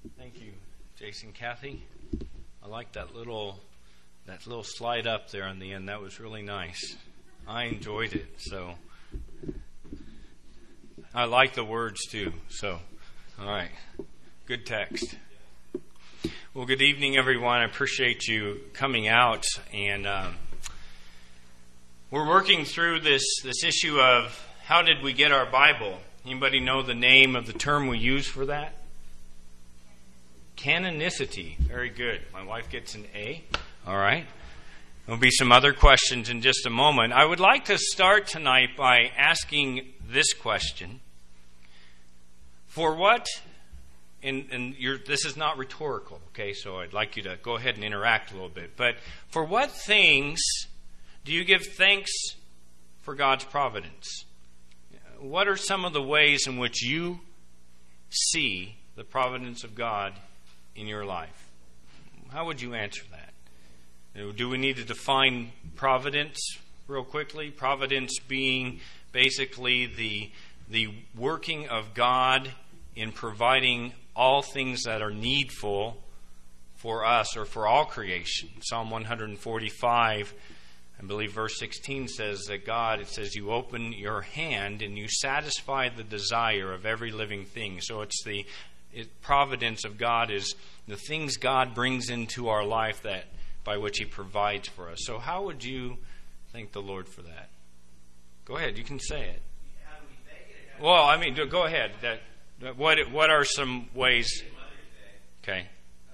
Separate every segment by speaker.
Speaker 1: Thank you, Jason, Kathy. I like that little slide up there on the end. That was really nice. I enjoyed it. So I like the words too. So, all right, good text. Well, good evening, everyone. I appreciate you coming out, and we're working through this issue of how did we get our Bible. Anybody know the name of the term we use for that? Canonicity. Very good. My wife gets an A. All right. There'll be some other questions in just a moment. I would like to start tonight by asking this question. For what, this is not rhetorical, okay, so I'd like you to go ahead and interact a little bit. But for what things do you give thanks for God's providence? What are some of the ways in which you see the providence of God in your life? How would you answer that? Do we need to define providence real quickly? Providence being basically the working of God in providing all things that are needful for us or for all creation. Psalm 145, I believe verse 16 says that God, it says, you open your hand and you satisfy the desire of every living thing. So it's the providence of God is the things God brings into our life that by which He provides for us. So how would you thank the Lord for that? Go ahead, you can say it. Well, I mean, go ahead. What are some ways? Okay.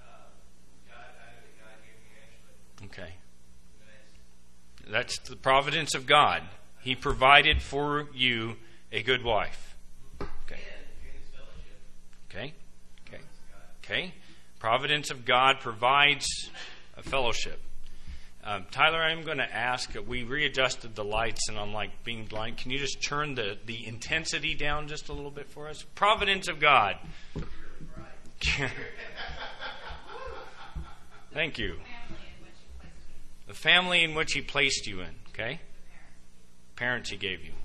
Speaker 1: Okay. That's the providence of God. He provided for you a good wife. Okay. Okay. Okay. Okay. Providence of God provides a fellowship. Tyler, I'm going to ask, we readjusted the lights and I'm like being blind. Can you just turn the intensity down just a little bit for us? Providence of God. Thank you. The family in which He placed you in, okay? Parents He gave you.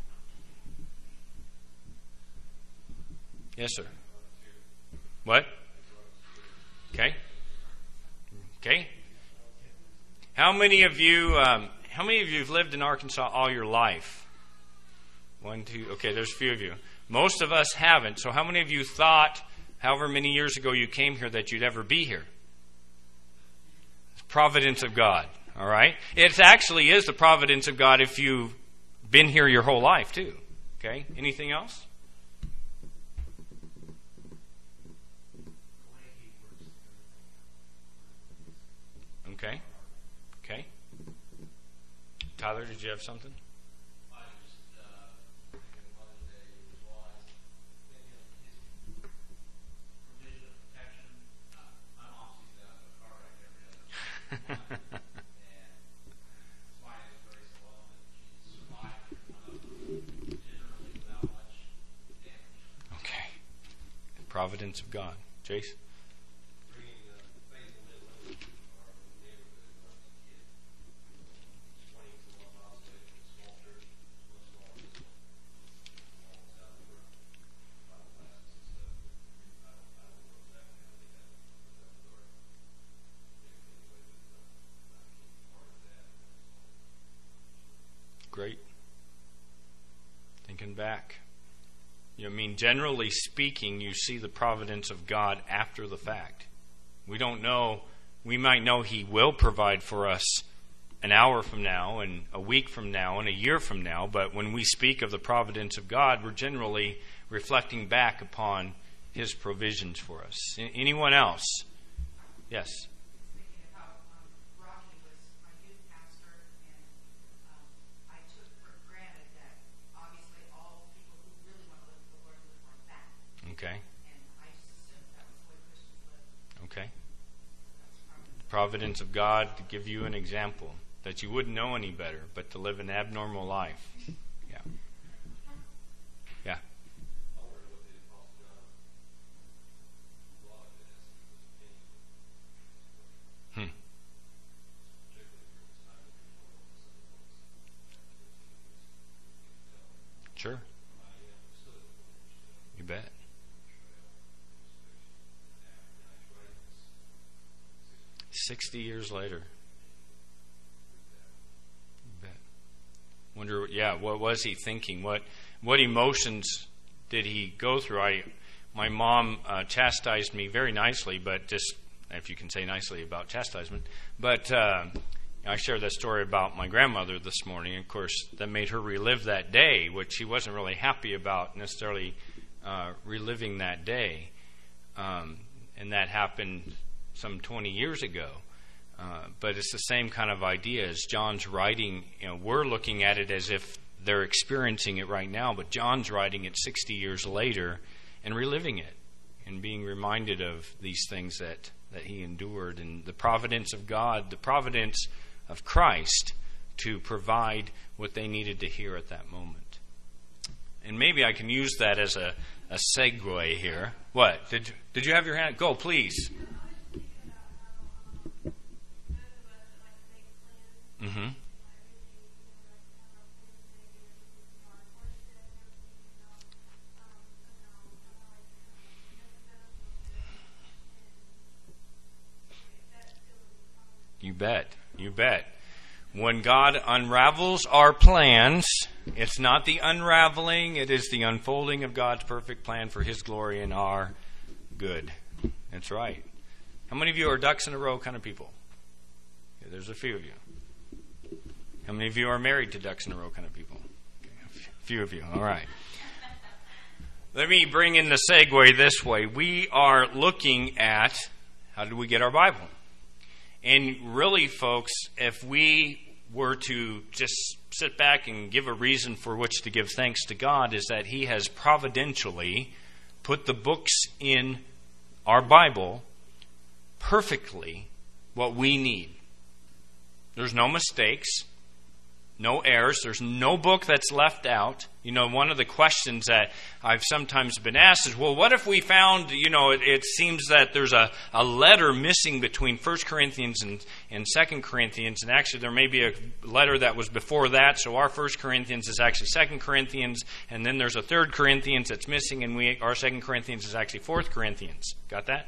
Speaker 1: Yes, sir. What? Okay. Okay. How many of you have lived in Arkansas all your life? 1, 2. Okay, there's a few of you. Most of us haven't. So how many of you thought, however many years ago you came here, that you'd ever be here? It's providence of God. All right? It actually is the providence of God if you've been here your whole life, too. Okay? Anything else? Okay. Okay. Tyler, did you have something?
Speaker 2: I just thinking Mother's Day was wise. His provision of protection. My mom sees that in a car wreck every other month. And it's mine is very well that she survived generally without much damage.
Speaker 1: Okay. Providence of God. Jace? Great. Thinking back. Generally speaking, you see the providence of God after the fact. We don't know. We might know He will provide for us an hour from now and a week from now and a year from now, but when we speak of the providence of God, we're generally reflecting back upon His provisions for us. Anyone else? Yes. Okay. Okay. The providence of God to give you an example that you wouldn't know any better, but to live an abnormal life. Yeah. Yeah. Sure. You bet. 60 years later. Wonder, what was he thinking? What emotions did he go through? My mom chastised me very nicely, but just, if you can say nicely about chastisement. But I shared that story about my grandmother this morning. Of course, that made her relive that day, which she wasn't really happy about necessarily reliving that day. And that happened some 20 years ago. But it's the same kind of idea as John's writing. We're looking at it as if they're experiencing it right now, but John's writing it 60 years later and reliving it and being reminded of these things that he endured, and the providence of God, the providence of Christ to provide what they needed to hear at that moment. And maybe I can use that as a segue here. What? Did you have your hand? Go, please. Mm-hmm. You bet. When God unravels our plans, it's not the unraveling, it is the unfolding of God's perfect plan for His glory and our good. That's right. How many of you are ducks in a row kind of people? Yeah, there's a few of you. How many of you are married to ducks in a row kind of people? Okay, a few of you. All right. Let me bring in the segue this way. We are looking at how did we get our Bible? And really, folks, if we were to just sit back and give a reason for which to give thanks to God, is that He has providentially put the books in our Bible perfectly what we need. There's no mistakes, no errors. There's no book that's left out. One of the questions that I've sometimes been asked is, well, what if we found, it seems that there's a letter missing between 1 Corinthians and 2 Corinthians, and actually there may be a letter that was before that, so our 1 Corinthians is actually 2 Corinthians, and then there's a 3 Corinthians that's missing, and our 2 Corinthians is actually 4 Corinthians. Got that?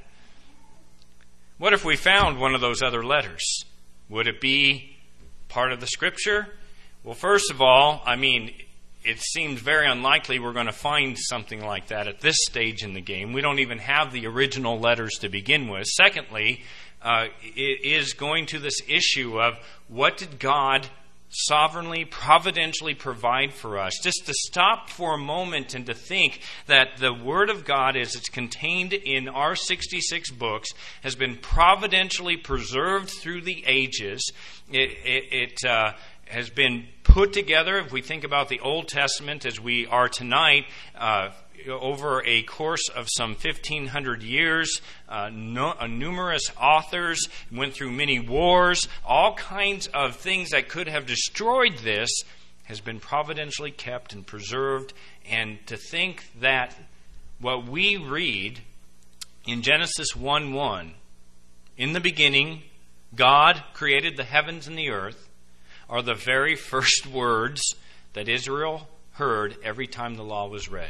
Speaker 1: What if we found one of those other letters? Would it be part of the Scripture? Well, first of all, it seems very unlikely we're going to find something like that at this stage in the game. We don't even have the original letters to begin with. Secondly, it is going to this issue of what did God sovereignly, providentially provide for us? Just to stop for a moment and to think that the Word of God, as it's contained in our 66 books, has been providentially preserved through the ages. It has been put together, if we think about the Old Testament as we are tonight, over a course of some 1,500 years, numerous authors went through many wars, all kinds of things that could have destroyed this has been providentially kept and preserved. And to think that what we read in Genesis 1:1, in the beginning, God created the heavens and the earth, are the very first words that Israel heard every time the law was read.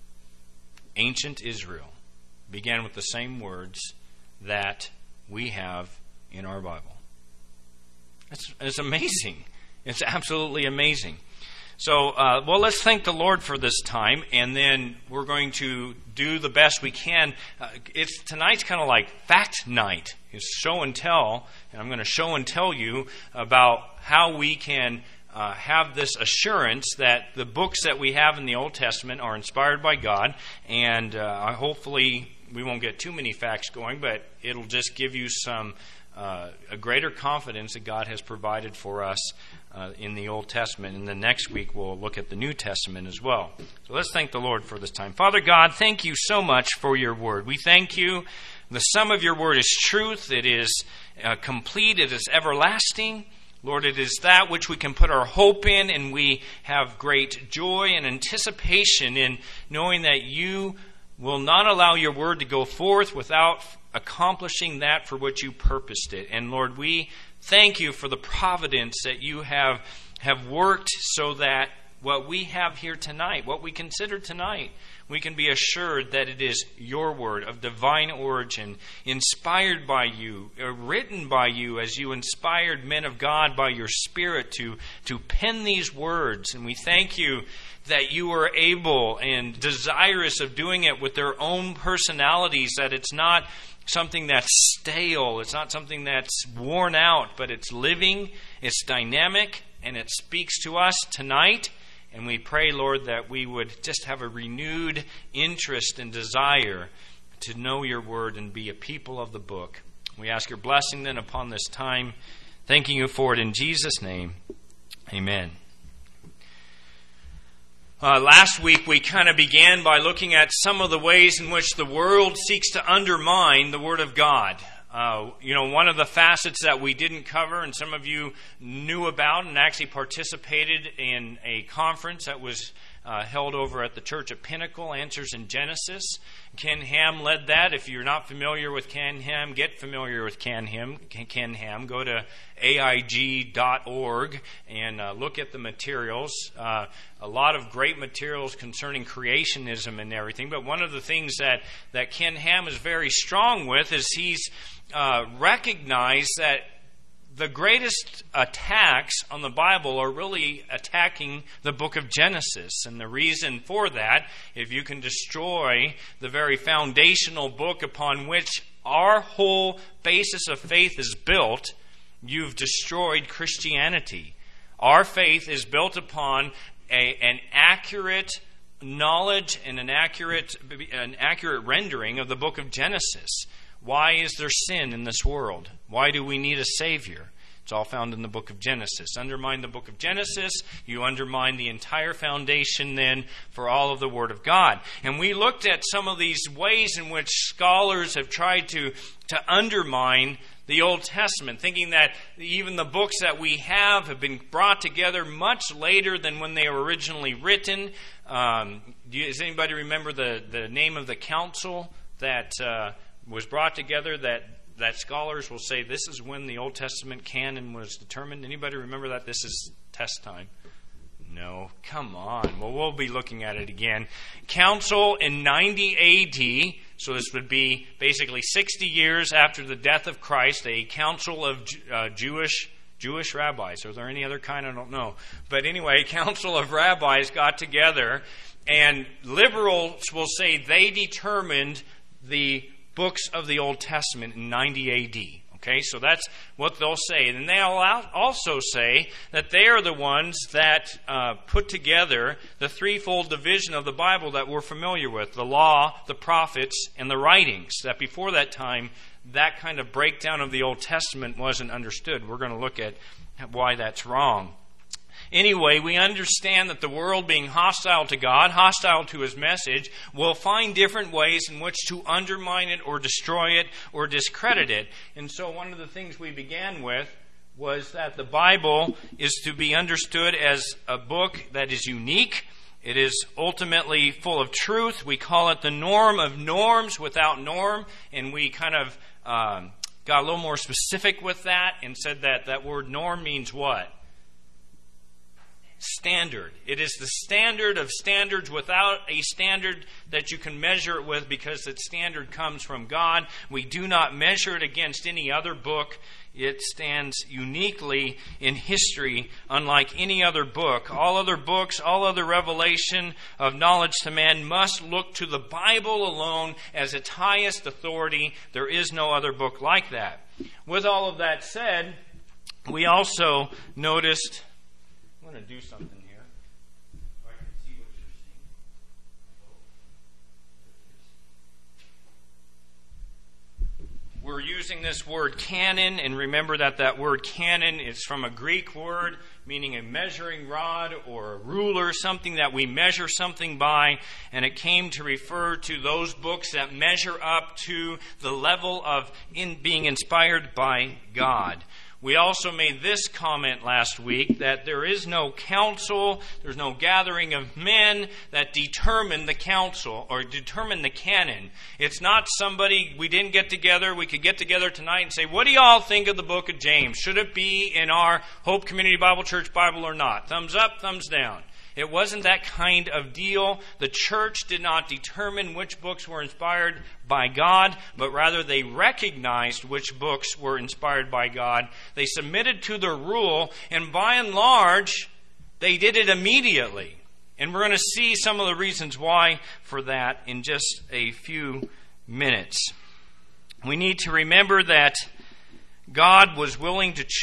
Speaker 1: Ancient Israel began with the same words that we have in our Bible. It's amazing. It's absolutely amazing. So, let's thank the Lord for this time, and then we're going to do the best we can. Tonight's kind of like fact night. It's show and tell, and I'm going to show and tell you about how we can have this assurance that the books that we have in the Old Testament are inspired by God, and hopefully we won't get too many facts going, but it'll just give you a greater confidence that God has provided for us in the Old Testament. And then next week we'll look at the New Testament as well. So let's thank the Lord for this time. Father God, thank you so much for your word. We thank you. The sum of your word is truth. It is complete. It is everlasting. Lord, it is that which we can put our hope in, and we have great joy and anticipation in knowing that you will not allow your word to go forth without accomplishing that for which you purposed it. And Lord, we thank you for the providence that you have worked so that what we have here tonight, what we consider tonight, we can be assured that it is your word of divine origin, inspired by you, written by you as you inspired men of God by your Spirit to pen these words. And we thank you that you are able and desirous of doing it with their own personalities, that it's not something that's stale, it's not something that's worn out, but it's living, it's dynamic, and it speaks to us tonight. And we pray, Lord, that we would just have a renewed interest and desire to know your word and be a people of the book. We ask your blessing then upon this time, thanking you for it in Jesus' name. Amen. Last week we kind of began by looking at some of the ways in which the world seeks to undermine the Word of God. One of the facets that we didn't cover, and some of you knew about and actually participated in a conference that was held over at the Church at Pinnacle, Answers in Genesis. Ken Ham led that. If you're not familiar with Ken Ham, get familiar with Ken Ham. Go to aig.org and look at the materials. A lot of great materials concerning creationism and everything. But one of the things that Ken Ham is very strong with is he's recognized that the greatest attacks on the Bible are really attacking the book of Genesis. And the reason for that, if you can destroy the very foundational book upon which our whole basis of faith is built, you've destroyed Christianity. Our faith is built upon an accurate knowledge and an accurate rendering of the book of Genesis. Why is there sin in this world? Why do we need a Savior? It's all found in the book of Genesis. Undermine the book of Genesis, you undermine the entire foundation then for all of the Word of God. And we looked at some of these ways in which scholars have tried to undermine the Old Testament, thinking that even the books that we have been brought together much later than when they were originally written. Does anybody remember the name of the council that was brought together that scholars will say this is when the Old Testament canon was determined? Anybody remember that? This is test time. No, come on. Well, we'll be looking at it again. Council in 90 A.D., so this would be basically 60 years after the death of Christ, a council of Jewish rabbis. Are there any other kind? I don't know. But anyway, a council of rabbis got together, and liberals will say they determined the books of the Old Testament in 90 A.D. Okay, so that's what they'll say. And they'll also say that they are the ones that put together the threefold division of the Bible that we're familiar with: the law, the prophets, and the writings. That before that time, that kind of breakdown of the Old Testament wasn't understood. We're going to look at why that's wrong. Anyway, we understand that the world, being hostile to God, hostile to His message, will find different ways in which to undermine it or destroy it or discredit it. And so one of the things we began with was that the Bible is to be understood as a book that is unique. It is ultimately full of truth. We call it the norm of norms without norm. And we kind of got a little more specific with that and said that that word norm means what? Standard. It is the standard of standards without a standard that you can measure it with, because that standard comes from God. We do not measure it against any other book. It stands uniquely in history, unlike any other book. All other books, all other revelation of knowledge to man must look to the Bible alone as its highest authority. There is no other book like that. With all of that said, we also noticed... I'm going to do something here so I can see what you're seeing. We're using this word canon, and remember that word canon is from a Greek word meaning a measuring rod or a ruler, something that we measure something by, and it came to refer to those books that measure up to the level of being inspired by God. We also made this comment last week that there is no council, there's no gathering of men that determine the council or determine the canon. It's not somebody, we didn't get together, we could get together tonight and say, what do y'all think of the book of James? Should it be in our Hope Community Bible Church Bible or not? Thumbs up, thumbs down. It wasn't that kind of deal. The church did not determine which books were inspired by God, but rather they recognized which books were inspired by God. They submitted to the rule, and by and large, they did it immediately. And we're going to see some of the reasons why for that in just a few minutes. We need to remember that God was willing to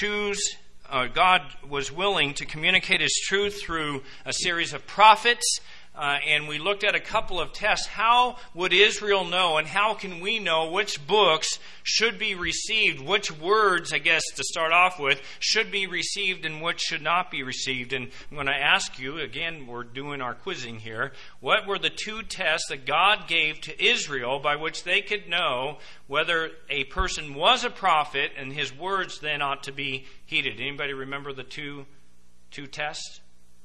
Speaker 1: communicate His truth through a series of prophets. And we looked at a couple of tests. How would Israel know, and how can we know which books should be received, which words, I guess, to start off with, should be received and which should not be received? And I'm going to ask you, again, we're doing our quizzing here, what were the two tests that God gave to Israel by which they could know whether a person was a prophet and his words then ought to be heeded? Anybody remember the two tests?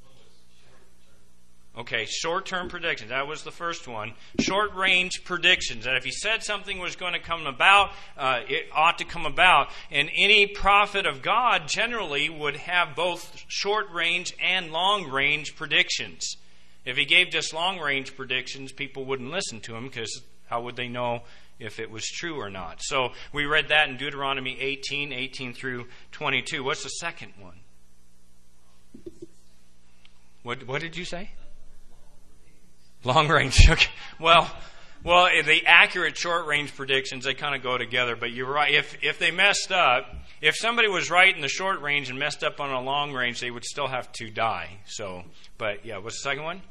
Speaker 1: Okay, short-term predictions. That was the first one. Short-range predictions. That if he said something was going to come about, it ought to come about. And any prophet of God generally would have both short-range and long-range predictions. If he gave just long-range predictions, people wouldn't listen to him because how would they know if it was true or not? So we read that in Deuteronomy 18 through 22. What's the second one? What did you say? Long range. Okay. Well, the accurate short range predictions, they kind of go together. But you're right. If they messed up, if somebody was right in the short range and messed up on a long range, they would still have to die. So, but yeah, what's the second one?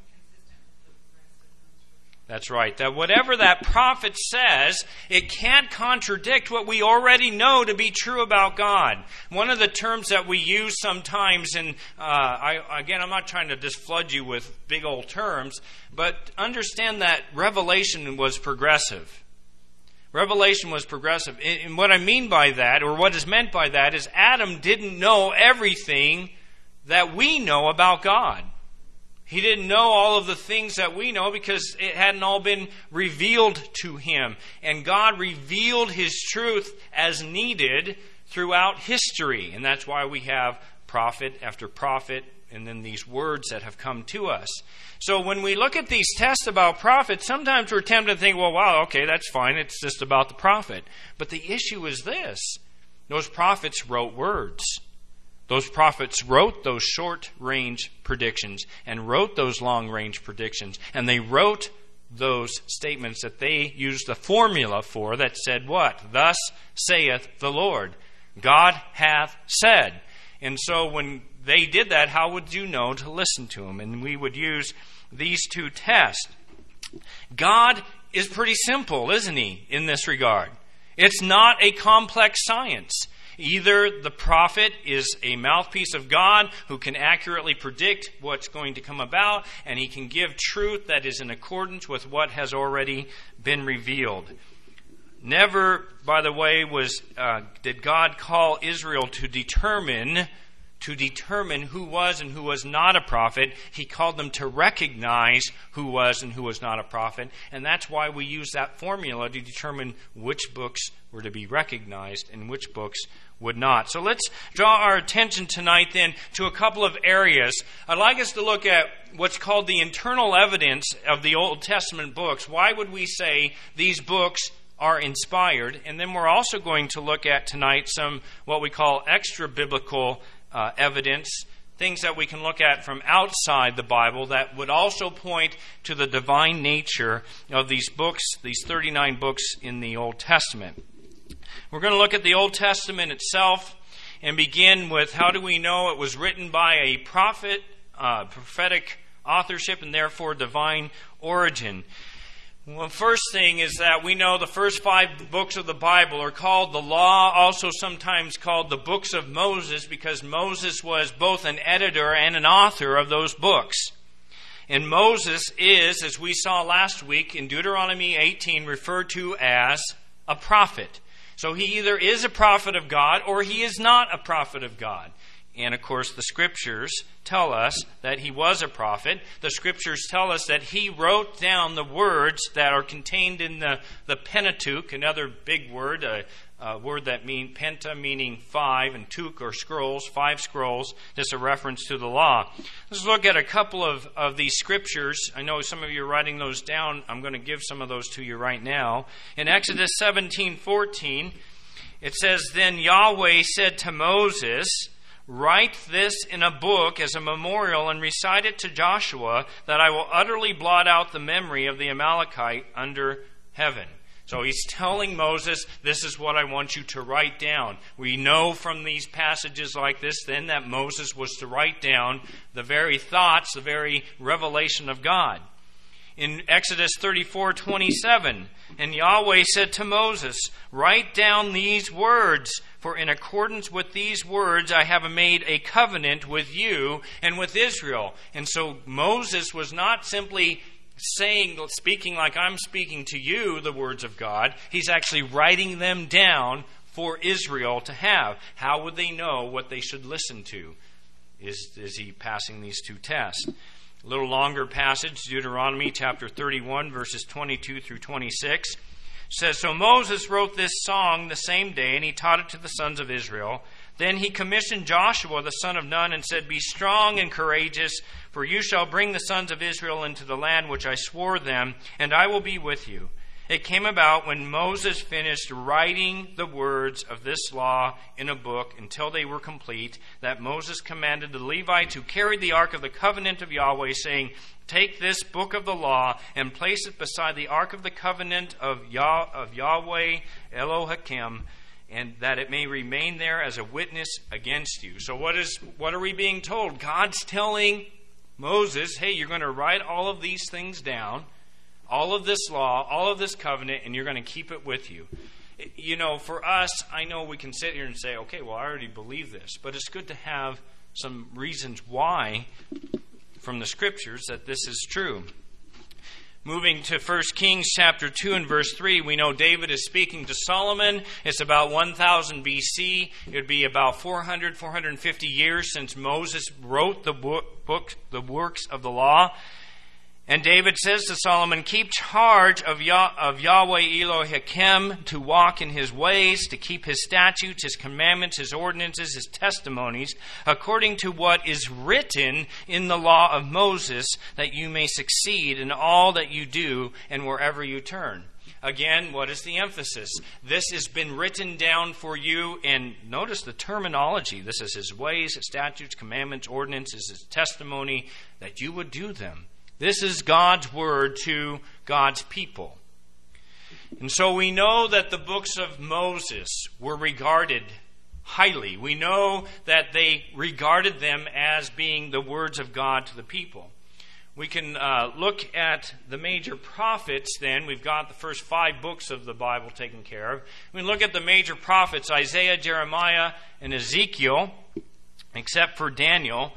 Speaker 1: That's right. That whatever that prophet says, it can't contradict what we already know to be true about God. One of the terms that we use sometimes, and I'm not trying to just flood you with big old terms, but understand that revelation was progressive. Revelation was progressive. And what I mean by that, or what is meant by that, is Adam didn't know everything that we know about God. He didn't know all of the things that we know because it hadn't all been revealed to him. And God revealed His truth as needed throughout history. And that's why we have prophet after prophet and then these words that have come to us. So when we look at these tests about prophets, sometimes we're tempted to think, well, wow, okay, that's fine. It's just about the prophet. But the issue is this. Those prophets wrote words. Those prophets wrote those short-range predictions and wrote those long-range predictions. And they wrote those statements that they used the formula for that said what? Thus saith the Lord. God hath said. And so when they did that, how would you know to listen to them? And we would use these two tests. God is pretty simple, isn't He, in this regard? It's not a complex science. Either the prophet is a mouthpiece of God who can accurately predict what's going to come about, and he can give truth that is in accordance with what has already been revealed. Never, by the way, did God call Israel to determine who was and who was not a prophet. He called them to recognize who was and who was not a prophet. And that's why we use that formula to determine which books were to be recognized and which books would not. So let's draw our attention tonight then to a couple of areas. I'd like us to look at what's called the internal evidence of the Old Testament books. Why would we say these books are inspired? And then we're also going to look at tonight some what we call extra-biblical evidence, things that we can look at from outside the Bible that would also point to the divine nature of these books, these 39 books in the Old Testament. We're going to look at the Old Testament itself and begin with how do we know it was written by a prophet, prophetic authorship, and therefore divine origin. Well, first thing is that we know the first 5 books of the Bible are called the Law, also sometimes called the books of Moses, because Moses was both an editor and an author of those books. And Moses is, as we saw last week in Deuteronomy 18, referred to as a prophet. So he either is a prophet of God or he is not a prophet of God. And, of course, the Scriptures tell us that he was a prophet. The Scriptures tell us that he wrote down the words that are contained in the Pentateuch, another big word, a word that means penta, meaning five, and tuk, or scrolls, 5 scrolls, just a reference to the law. Let's look at a couple of these Scriptures. I know some of you are writing those down. I'm going to give some of those to you right now. In Exodus 17:14, it says, "Then Yahweh said to Moses, 'Write this in a book as a memorial and recite it to Joshua, that I will utterly blot out the memory of the Amalekite under heaven.'" So he's telling Moses, this is what I want you to write down. We know from these passages like this then that Moses was to write down the very thoughts, the very revelation of God. In Exodus 34:27, "And Yahweh said to Moses, 'Write down these words, for in accordance with these words I have made a covenant with you and with Israel.'" And so Moses was not simply speaking like I'm speaking to you, the words of God. He's actually writing them down for Israel to have. How would they know what they should listen to? Is he passing these two tests? A little longer passage, Deuteronomy chapter 31, verses 22 through 26, says, "So Moses wrote this song the same day, and he taught it to the sons of Israel. Then he commissioned Joshua the son of Nun and said, 'Be strong and courageous, for you shall bring the sons of Israel into the land which I swore them, and I will be with you.' It came about when Moses finished writing the words of this law in a book until they were complete, that Moses commanded the Levites who carried the ark of the covenant of Yahweh, saying, 'Take this book of the law and place it beside the ark of the covenant of Yahweh Elohim, and that it may remain there as a witness against you.'" So what are we being told? God's telling Moses, hey, you're going to write all of these things down, all of this law, all of this covenant, and you're going to keep it with you. You know, for us, I know we can sit here and say, okay, well, I already believe this. But it's good to have some reasons why from the Scriptures that this is true. Moving to 1 Kings chapter 2 and verse 3, we know David is speaking to Solomon. It's about 1000 BC. It would be about 450 years since Moses wrote the works of the law. And David says to Solomon, "Keep charge of Yahweh Elohim to walk in his ways, to keep his statutes, his commandments, his ordinances, his testimonies, according to what is written in the law of Moses, that you may succeed in all that you do and wherever you turn." Again, what is the emphasis? This has been written down for you, and notice the terminology. This is his ways, his statutes, commandments, ordinances, his testimony, that you would do them. This is God's word to God's people. And so we know that the books of Moses were regarded highly. We know that they regarded them as being the words of God to the people. We can look at the major prophets then. We've got the first 5 books of the Bible taken care of. We can look at the major prophets, Isaiah, Jeremiah, and Ezekiel, except for Daniel.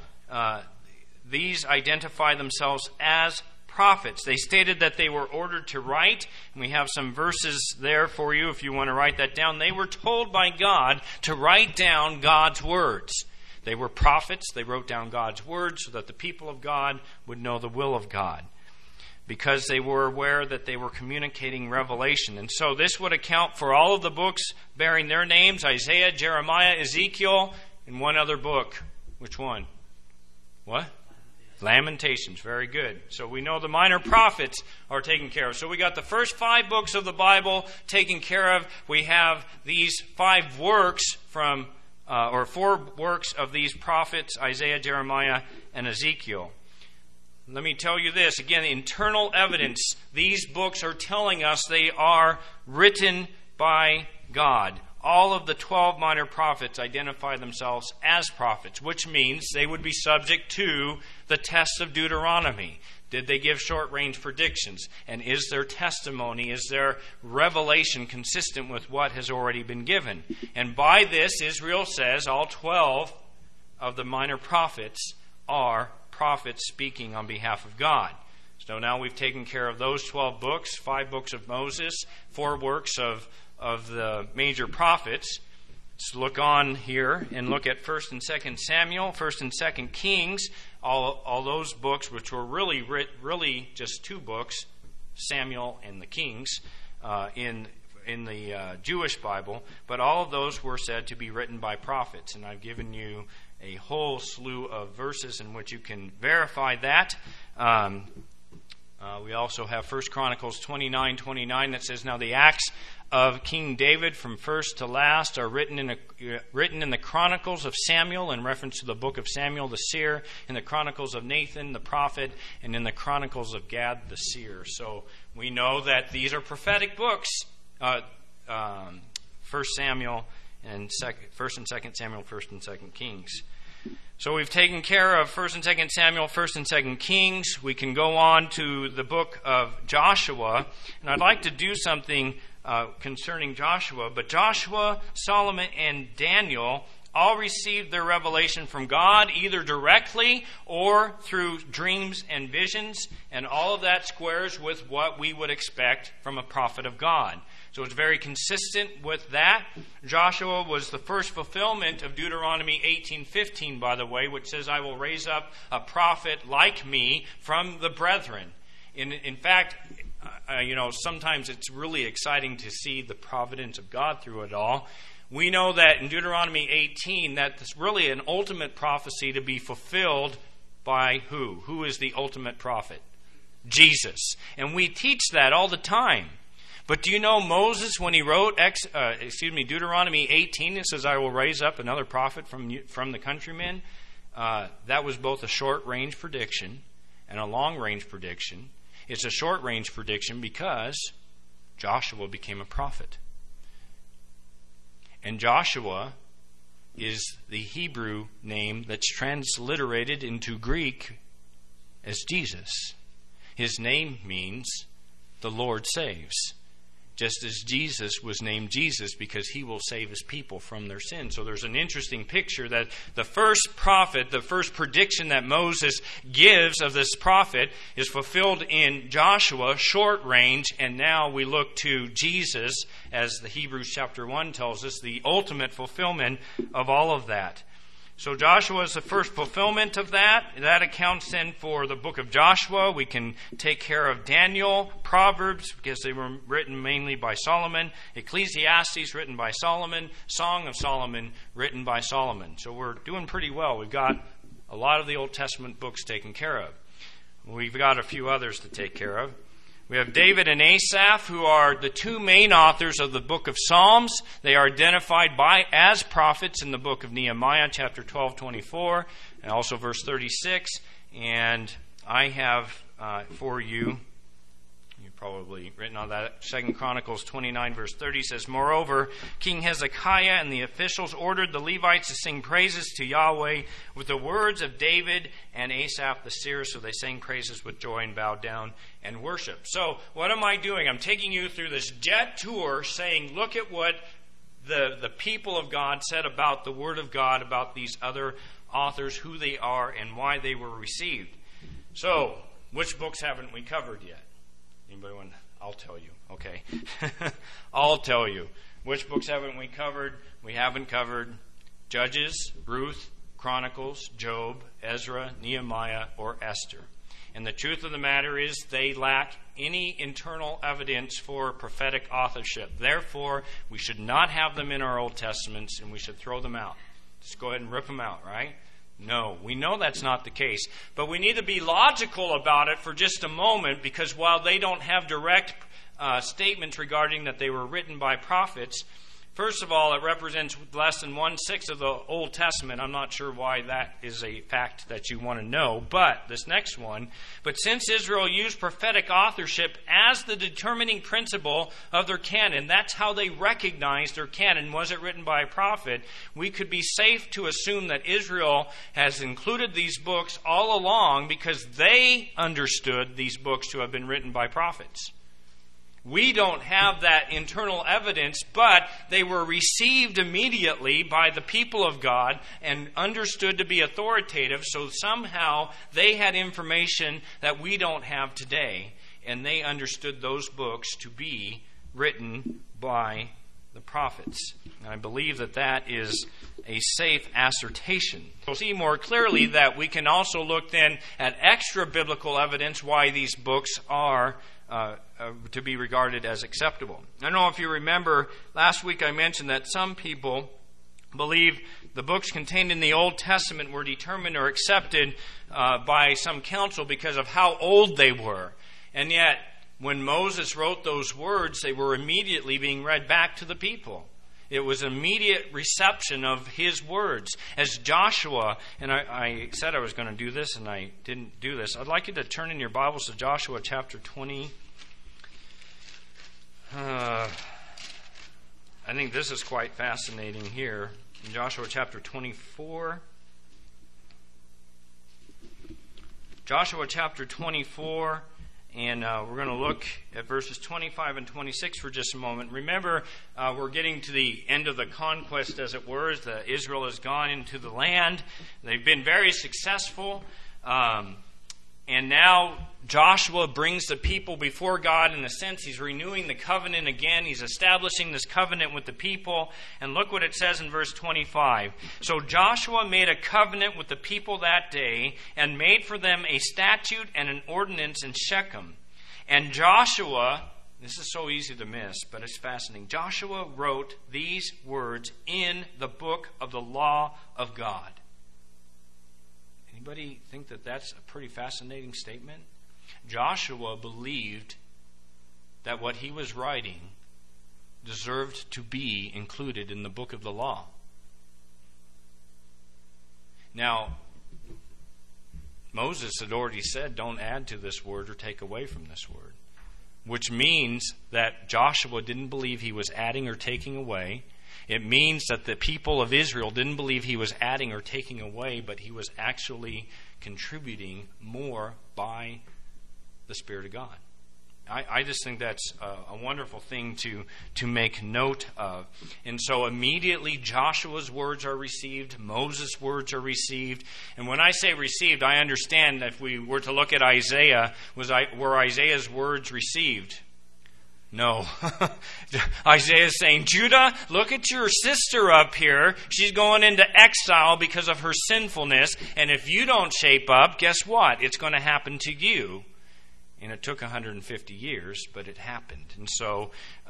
Speaker 1: These identify themselves as prophets. They stated that they were ordered to write, and we have some verses there for you if you want to write that down. They were told by God to write down God's words. They were prophets. They wrote down God's words so that the people of God would know the will of God, because they were aware that they were communicating revelation. And so this would account for all of the books bearing their names: Isaiah, Jeremiah, Ezekiel, and one other book. Which one? What? Lamentations. Very good. So we know the minor prophets are taken care of. So we got the first 5 books of the Bible taken care of. We have these 5 works from, or 4 works of these prophets, Isaiah, Jeremiah, and Ezekiel. Let me tell you this. Again, internal evidence. These books are telling us they are written by God. All of the 12 minor prophets identify themselves as prophets, which means they would be subject to the test of Deuteronomy. Did they give short-range predictions? And is their testimony, is their revelation consistent with what has already been given? And by this, Israel says all 12 of the minor prophets are prophets speaking on behalf of God. So now we've taken care of those 12 books, 5 books of Moses, 4 works of the major prophets. Let's look on here and look at 1st and 2nd Samuel, 1st and 2nd Kings, all those books, which were really just two books, Samuel and the Kings, in the Jewish Bible, but all of those were said to be written by prophets, and I've given you a whole slew of verses in which you can verify that. We also have 1 Chronicles 29:29 that says, "Now the acts of King David from first to last are written in the Chronicles of Samuel," in reference to the book of Samuel the seer, in the Chronicles of Nathan the prophet, and in the Chronicles of Gad the seer. So we know that these are prophetic books. 1 Samuel and 1st and 2nd Samuel, 1st and 2nd Kings. So we've taken care of 1st and 2nd Samuel, 1st and 2nd Kings. We can go on to the book of Joshua, and I'd like to do something concerning Joshua. But Joshua, Solomon, and Daniel all received their revelation from God, either directly or through dreams and visions, and all of that squares with what we would expect from a prophet of God. So it's very consistent with that. Joshua was the first fulfillment of Deuteronomy 18:15, by the way, which says, "I will raise up a prophet like me from the brethren." In fact, sometimes it's really exciting to see the providence of God through it all. We know that in Deuteronomy 18, that it's really an ultimate prophecy to be fulfilled by who? Who is the ultimate prophet? Jesus. And we teach that all the time. But do you know Moses, when he wrote Deuteronomy 18, it says, "I will raise up another prophet from the countrymen." That was both a short-range prediction and a long-range prediction. It's a short-range prediction because Joshua became a prophet. And Joshua is the Hebrew name that's transliterated into Greek as Jesus. His name means the Lord saves. Just as Jesus was named Jesus because he will save his people from their sins. So there's an interesting picture that the first prophet, the first prediction that Moses gives of this prophet is fulfilled in Joshua, short range, and now we look to Jesus, as the Hebrews chapter 1 tells us, the ultimate fulfillment of all of that. So Joshua is the first fulfillment of that. That accounts then for the book of Joshua. We can take care of Daniel, Proverbs, because they were written mainly by Solomon, Ecclesiastes, written by Solomon, Song of Solomon, written by Solomon. So we're doing pretty well. We've got a lot of the Old Testament books taken care of. We've got a few others to take care of. We have David and Asaph, who are the two main authors of the book of Psalms. They are identified as prophets in the book of Nehemiah, chapter 12:24, and also verse 36. And I have for you, you've probably written on that, 2 Chronicles 29, verse 30 says, "Moreover, King Hezekiah and the officials ordered the Levites to sing praises to Yahweh with the words of David and Asaph the seer. So they sang praises with joy and bowed down and worship." So what am I doing? I'm taking you through this jet tour saying, look at what the people of God said about the Word of God, about these other authors, who they are, and why they were received. So, which books haven't we covered yet? Anybody want? I'll tell you. Okay. I'll tell you. Which books haven't we covered? We haven't covered Judges, Ruth, Chronicles, Job, Ezra, Nehemiah, or Esther. And the truth of the matter is they lack any internal evidence for prophetic authorship. Therefore, we should not have them in our Old Testaments, and we should throw them out. Just go ahead and rip them out, right? No, we know that's not the case. But we need to be logical about it for just a moment, because while they don't have direct statements regarding that they were written by prophets, first of all, it represents less than 1/6 of the Old Testament. I'm not sure why that is a fact that you want to know. But this next one, but since Israel used prophetic authorship as the determining principle of their canon, that's how they recognized their canon. Was it written by a prophet? We could be safe to assume that Israel has included these books all along because they understood these books to have been written by prophets. We don't have that internal evidence, but they were received immediately by the people of God and understood to be authoritative, so somehow they had information that we don't have today, and they understood those books to be written by the prophets. And I believe that that is a safe assertion. We'll see more clearly that we can also look then at extra biblical evidence why these books are to be regarded as acceptable. I don't know if you remember, last week I mentioned that some people believe the books contained in the Old Testament were determined or accepted by some council because of how old they were. And yet, when Moses wrote those words, they were immediately being read back to the people. It was immediate reception of his words. As Joshua, and I said I was going to do this and I didn't do this. I'd like you to turn in your Bibles to Joshua chapter 20. I think this is quite fascinating here. In Joshua chapter 24. Joshua chapter 24. And we're going to look at verses 25 and 26 for just a moment. Remember, we're getting to the end of the conquest, as it were, as Israel has gone into the land. They've been very successful. And now Joshua brings the people before God. In a sense, he's renewing the covenant again. He's establishing this covenant with the people. And look what it says in verse 25. So Joshua made a covenant with the people that day and made for them a statute and an ordinance in Shechem. And Joshua, this is so easy to miss, but it's fascinating. Joshua wrote these words in the book of the law of God. Anybody think that that's a pretty fascinating statement? Joshua believed that what he was writing deserved to be included in the book of the law. Now, Moses had already said, don't add to this word or take away from this word, which means that Joshua didn't believe he was adding or taking away. It means that the people of Israel didn't believe he was adding or taking away, but he was actually contributing more by the Spirit of God. I just think that's a wonderful thing to make note of. And so immediately Joshua's words are received, Moses' words are received. And when I say received, I understand that if we were to look at Isaiah, were Isaiah's words received? No. Isaiah is saying, Judah, look at your sister up here. She's going into exile because of her sinfulness. And if you don't shape up, guess what? It's going to happen to you. And it took 150 years, but it happened. And so,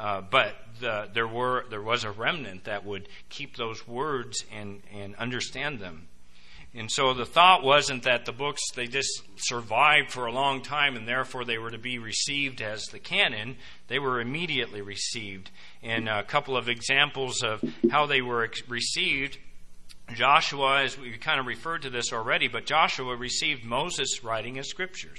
Speaker 1: there was a remnant that would keep those words and understand them. And so the thought wasn't that the books, they just survived for a long time and therefore they were to be received as the canon. They were immediately received. And a couple of examples of how they were received. Joshua, as we kind of referred to this already, but Joshua received Moses' writing as scriptures.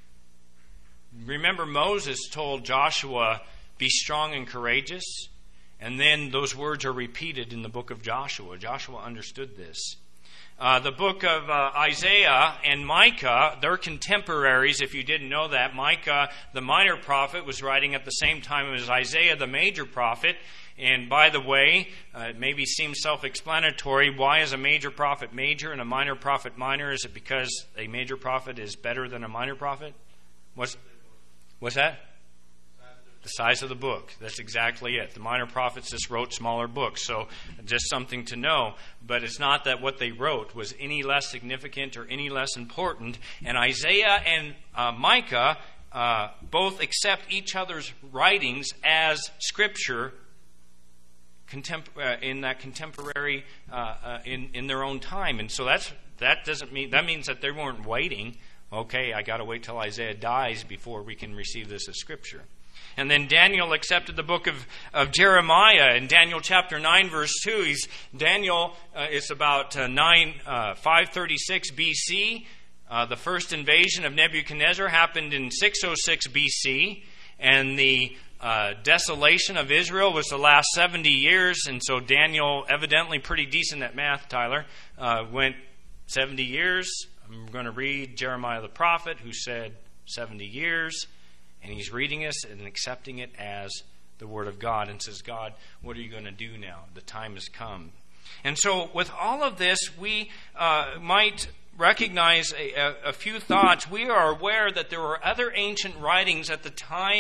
Speaker 1: Remember, Moses told Joshua, be strong and courageous. And then those words are repeated in the book of Joshua. Joshua understood this. The book of Isaiah and Micah, they're contemporaries, if you didn't know that. Micah, the minor prophet, was writing at the same time as Isaiah, the major prophet. And by the way, it maybe seems self-explanatory. Why is a major prophet major and a minor prophet minor? Is it because a major prophet is better than a minor prophet? What's that? The size of the book. That's exactly it. The minor prophets just wrote smaller books. So just something to know. But it's not that what they wrote was any less significant or any less important. And Isaiah and Micah both accept each other's writings as scripture in that contemporary in their own time. And so that means that they weren't waiting. Okay, I got to wait till Isaiah dies before we can receive this as scripture. And then Daniel accepted the book of Jeremiah in Daniel chapter 9, verse 2. Daniel is about 536 BC. The first invasion of Nebuchadnezzar happened in 606 BC. And the desolation of Israel was the last 70 years. And so Daniel, evidently pretty decent at math, Tyler, went 70 years. I'm going to read Jeremiah the prophet, who said 70 years. And he's reading this and accepting it as the Word of God and says, God, what are you going to do now? The time has come. And so with all of this, we might recognize a few thoughts. We are aware that there were other ancient writings at the time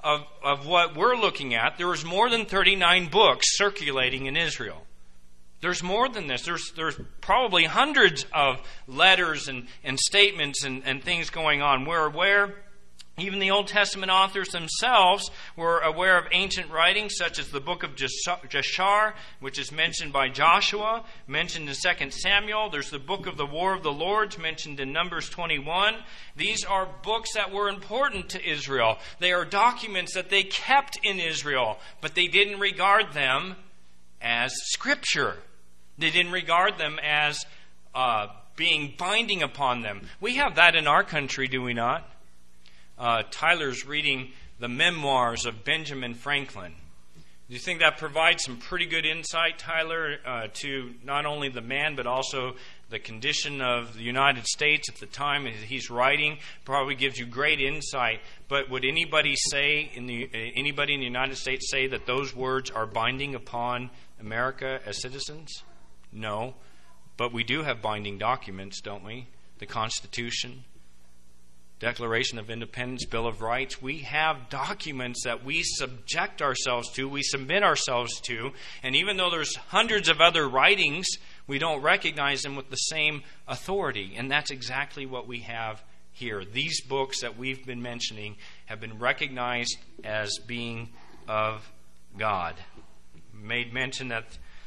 Speaker 1: of what we're looking at, there was more than 39 books circulating in Israel. There's more than this. There's probably hundreds of letters and statements and things going on. We're aware, even the Old Testament authors themselves were aware of ancient writings, such as the book of Jashar, which is mentioned by Joshua, mentioned in 2 Samuel. There's the book of the War of the Lords, mentioned in Numbers 21. These are books that were important to Israel. They are documents that they kept in Israel, but they didn't regard them as Scripture. They didn't regard them as being binding upon them. We have that in our country, do we not? Tyler's reading the memoirs of Benjamin Franklin. Do you think that provides some pretty good insight, Tyler, to not only the man but also the condition of the United States at the time he's writing? Probably gives you great insight. But would anybody in the United States say that those words are binding upon America as citizens? No. But we do have binding documents, don't we? The Constitution, Declaration of Independence, Bill of Rights. We have documents that we subject ourselves to, we submit ourselves to, and even though there's hundreds of other writings, we don't recognize them with the same authority. And that's exactly what we have here. These books that we've been mentioning have been recognized as being of God. Might mention that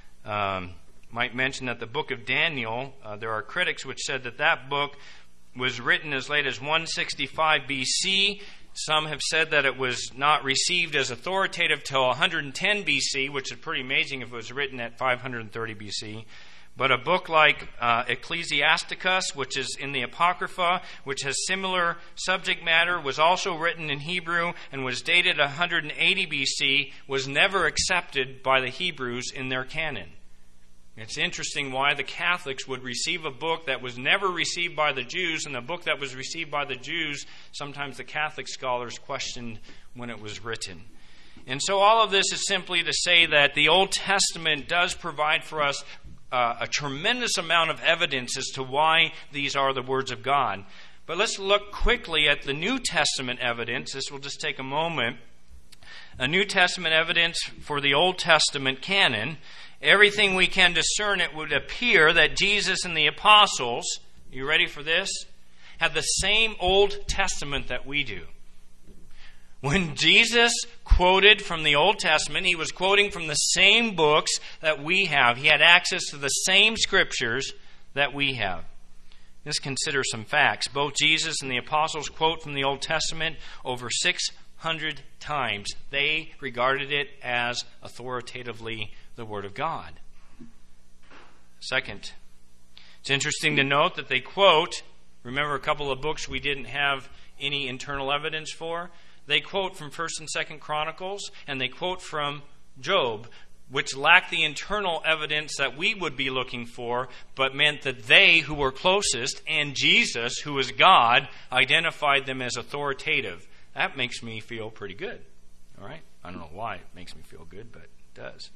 Speaker 1: the book of Daniel, there are critics which said that book was written as late as 165 BC. Some have said that it was not received as authoritative till 110 BC, which is pretty amazing if it was written at 530 BC. But a book like Ecclesiasticus, which is in the Apocrypha, which has similar subject matter, was also written in Hebrew and was dated 180 BC, was never accepted by the Hebrews in their canon. It's interesting why the Catholics would receive a book that was never received by the Jews, and a book that was received by the Jews, sometimes the Catholic scholars questioned when it was written. And so all of this is simply to say that the Old Testament does provide for us a tremendous amount of evidence as to why these are the words of God. But let's look quickly at the New Testament evidence. This will just take a moment. A New Testament evidence for the Old Testament canon. Everything we can discern, it would appear that Jesus and the apostles, you ready for this, had the same Old Testament that we do. When Jesus quoted from the Old Testament, he was quoting from the same books that we have. He had access to the same scriptures that we have. Let's consider some facts. Both Jesus and the apostles quote from the Old Testament over 600 times. They regarded it as authoritatively the Word of God. Second, it's interesting to note that they quote, remember a couple of books we didn't have any internal evidence for? They quote from 1st and 2nd Chronicles, and they quote from Job, which lacked the internal evidence that we would be looking for, but meant that they who were closest, and Jesus, who is God, identified them as authoritative. That makes me feel pretty good. All right? I don't know why it makes me feel good, but it does.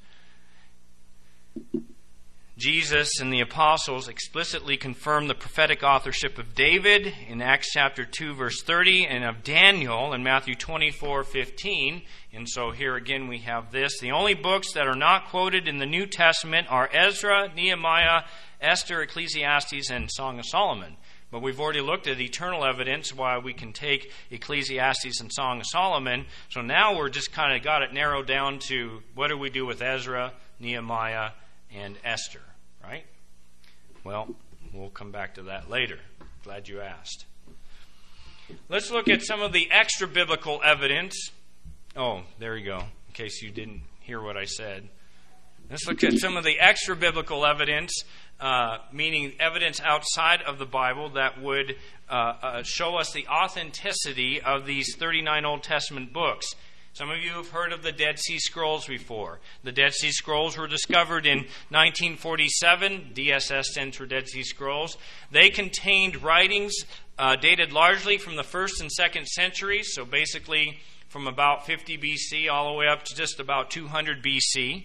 Speaker 1: Jesus and the apostles explicitly confirm the prophetic authorship of David in Acts chapter 2 verse 30 and of Daniel in Matthew 24:15. And so here again we have this. The only books that are not quoted in the New Testament are Ezra, Nehemiah, Esther, Ecclesiastes, and Song of Solomon. But we've already looked at eternal evidence why we can take Ecclesiastes and Song of Solomon. So now we're just kind of got it narrowed down to what do we do with Ezra, Nehemiah, and Esther, right? Well, we'll come back to that later. Glad you asked. Let's look at some of the extra biblical evidence. Oh, there you go, in case you didn't hear what I said. Let's look at some of the extra biblical evidence, meaning evidence outside of the Bible that would show us the authenticity of these 39 Old Testament books. Some of you have heard of the Dead Sea Scrolls before. The Dead Sea Scrolls were discovered in 1947. DSS stands for Dead Sea Scrolls. They contained writings dated largely from the 1st and 2nd centuries, so basically from about 50 BC all the way up to just about 200 BC.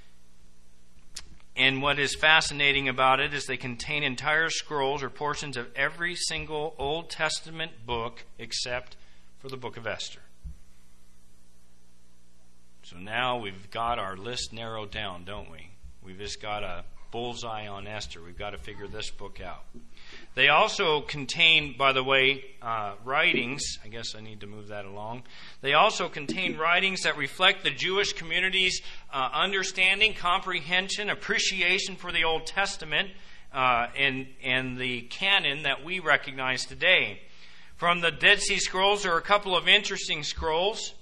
Speaker 1: And what is fascinating about it is they contain entire scrolls or portions of every single Old Testament book except for the book of Esther. So now we've got our list narrowed down, don't we? We've just got a bullseye on Esther. We've got to figure this book out. They also contain, by the way, writings. I guess I need to move that along. They also contain writings that reflect the Jewish community's understanding, comprehension, appreciation for the Old Testament and the canon that we recognize today. From the Dead Sea Scrolls, there are a couple of interesting scrolls.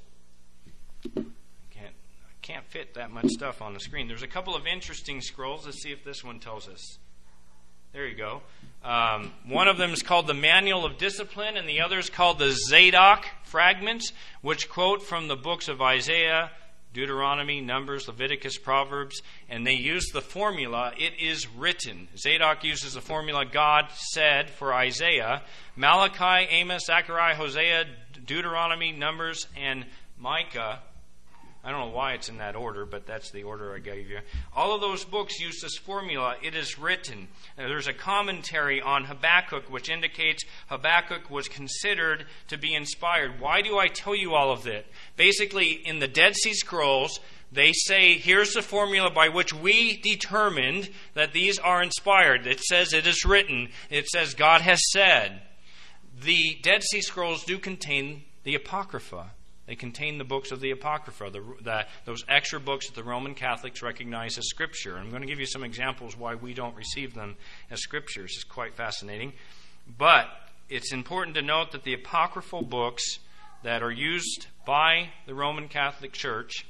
Speaker 1: I can't fit that much stuff on the screen. There's a couple of interesting scrolls. Let's see if this one tells us. There you go. One of them is called the Manual of Discipline, and the other is called the Zadok Fragments, which quote from the books of Isaiah, Deuteronomy, Numbers, Leviticus, Proverbs, and they use the formula, it is written. Zadok uses the formula God said for Isaiah. Malachi, Amos, Zechariah, Hosea, Deuteronomy, Numbers, and Micah. I don't know why it's in that order, but that's the order I gave you. All of those books use this formula, it is written. There's a commentary on Habakkuk which indicates Habakkuk was considered to be inspired. Why do I tell you all of that? Basically, in the Dead Sea Scrolls, they say, here's the formula by which we determined that these are inspired. It says it is written. It says God has said. The Dead Sea Scrolls do contain the Apocrypha. They contain the books of the Apocrypha, those extra books that the Roman Catholics recognize as Scripture. I'm going to give you some examples why we don't receive them as Scriptures. It's quite fascinating. But it's important to note that the apocryphal books that are used by the Roman Catholic Church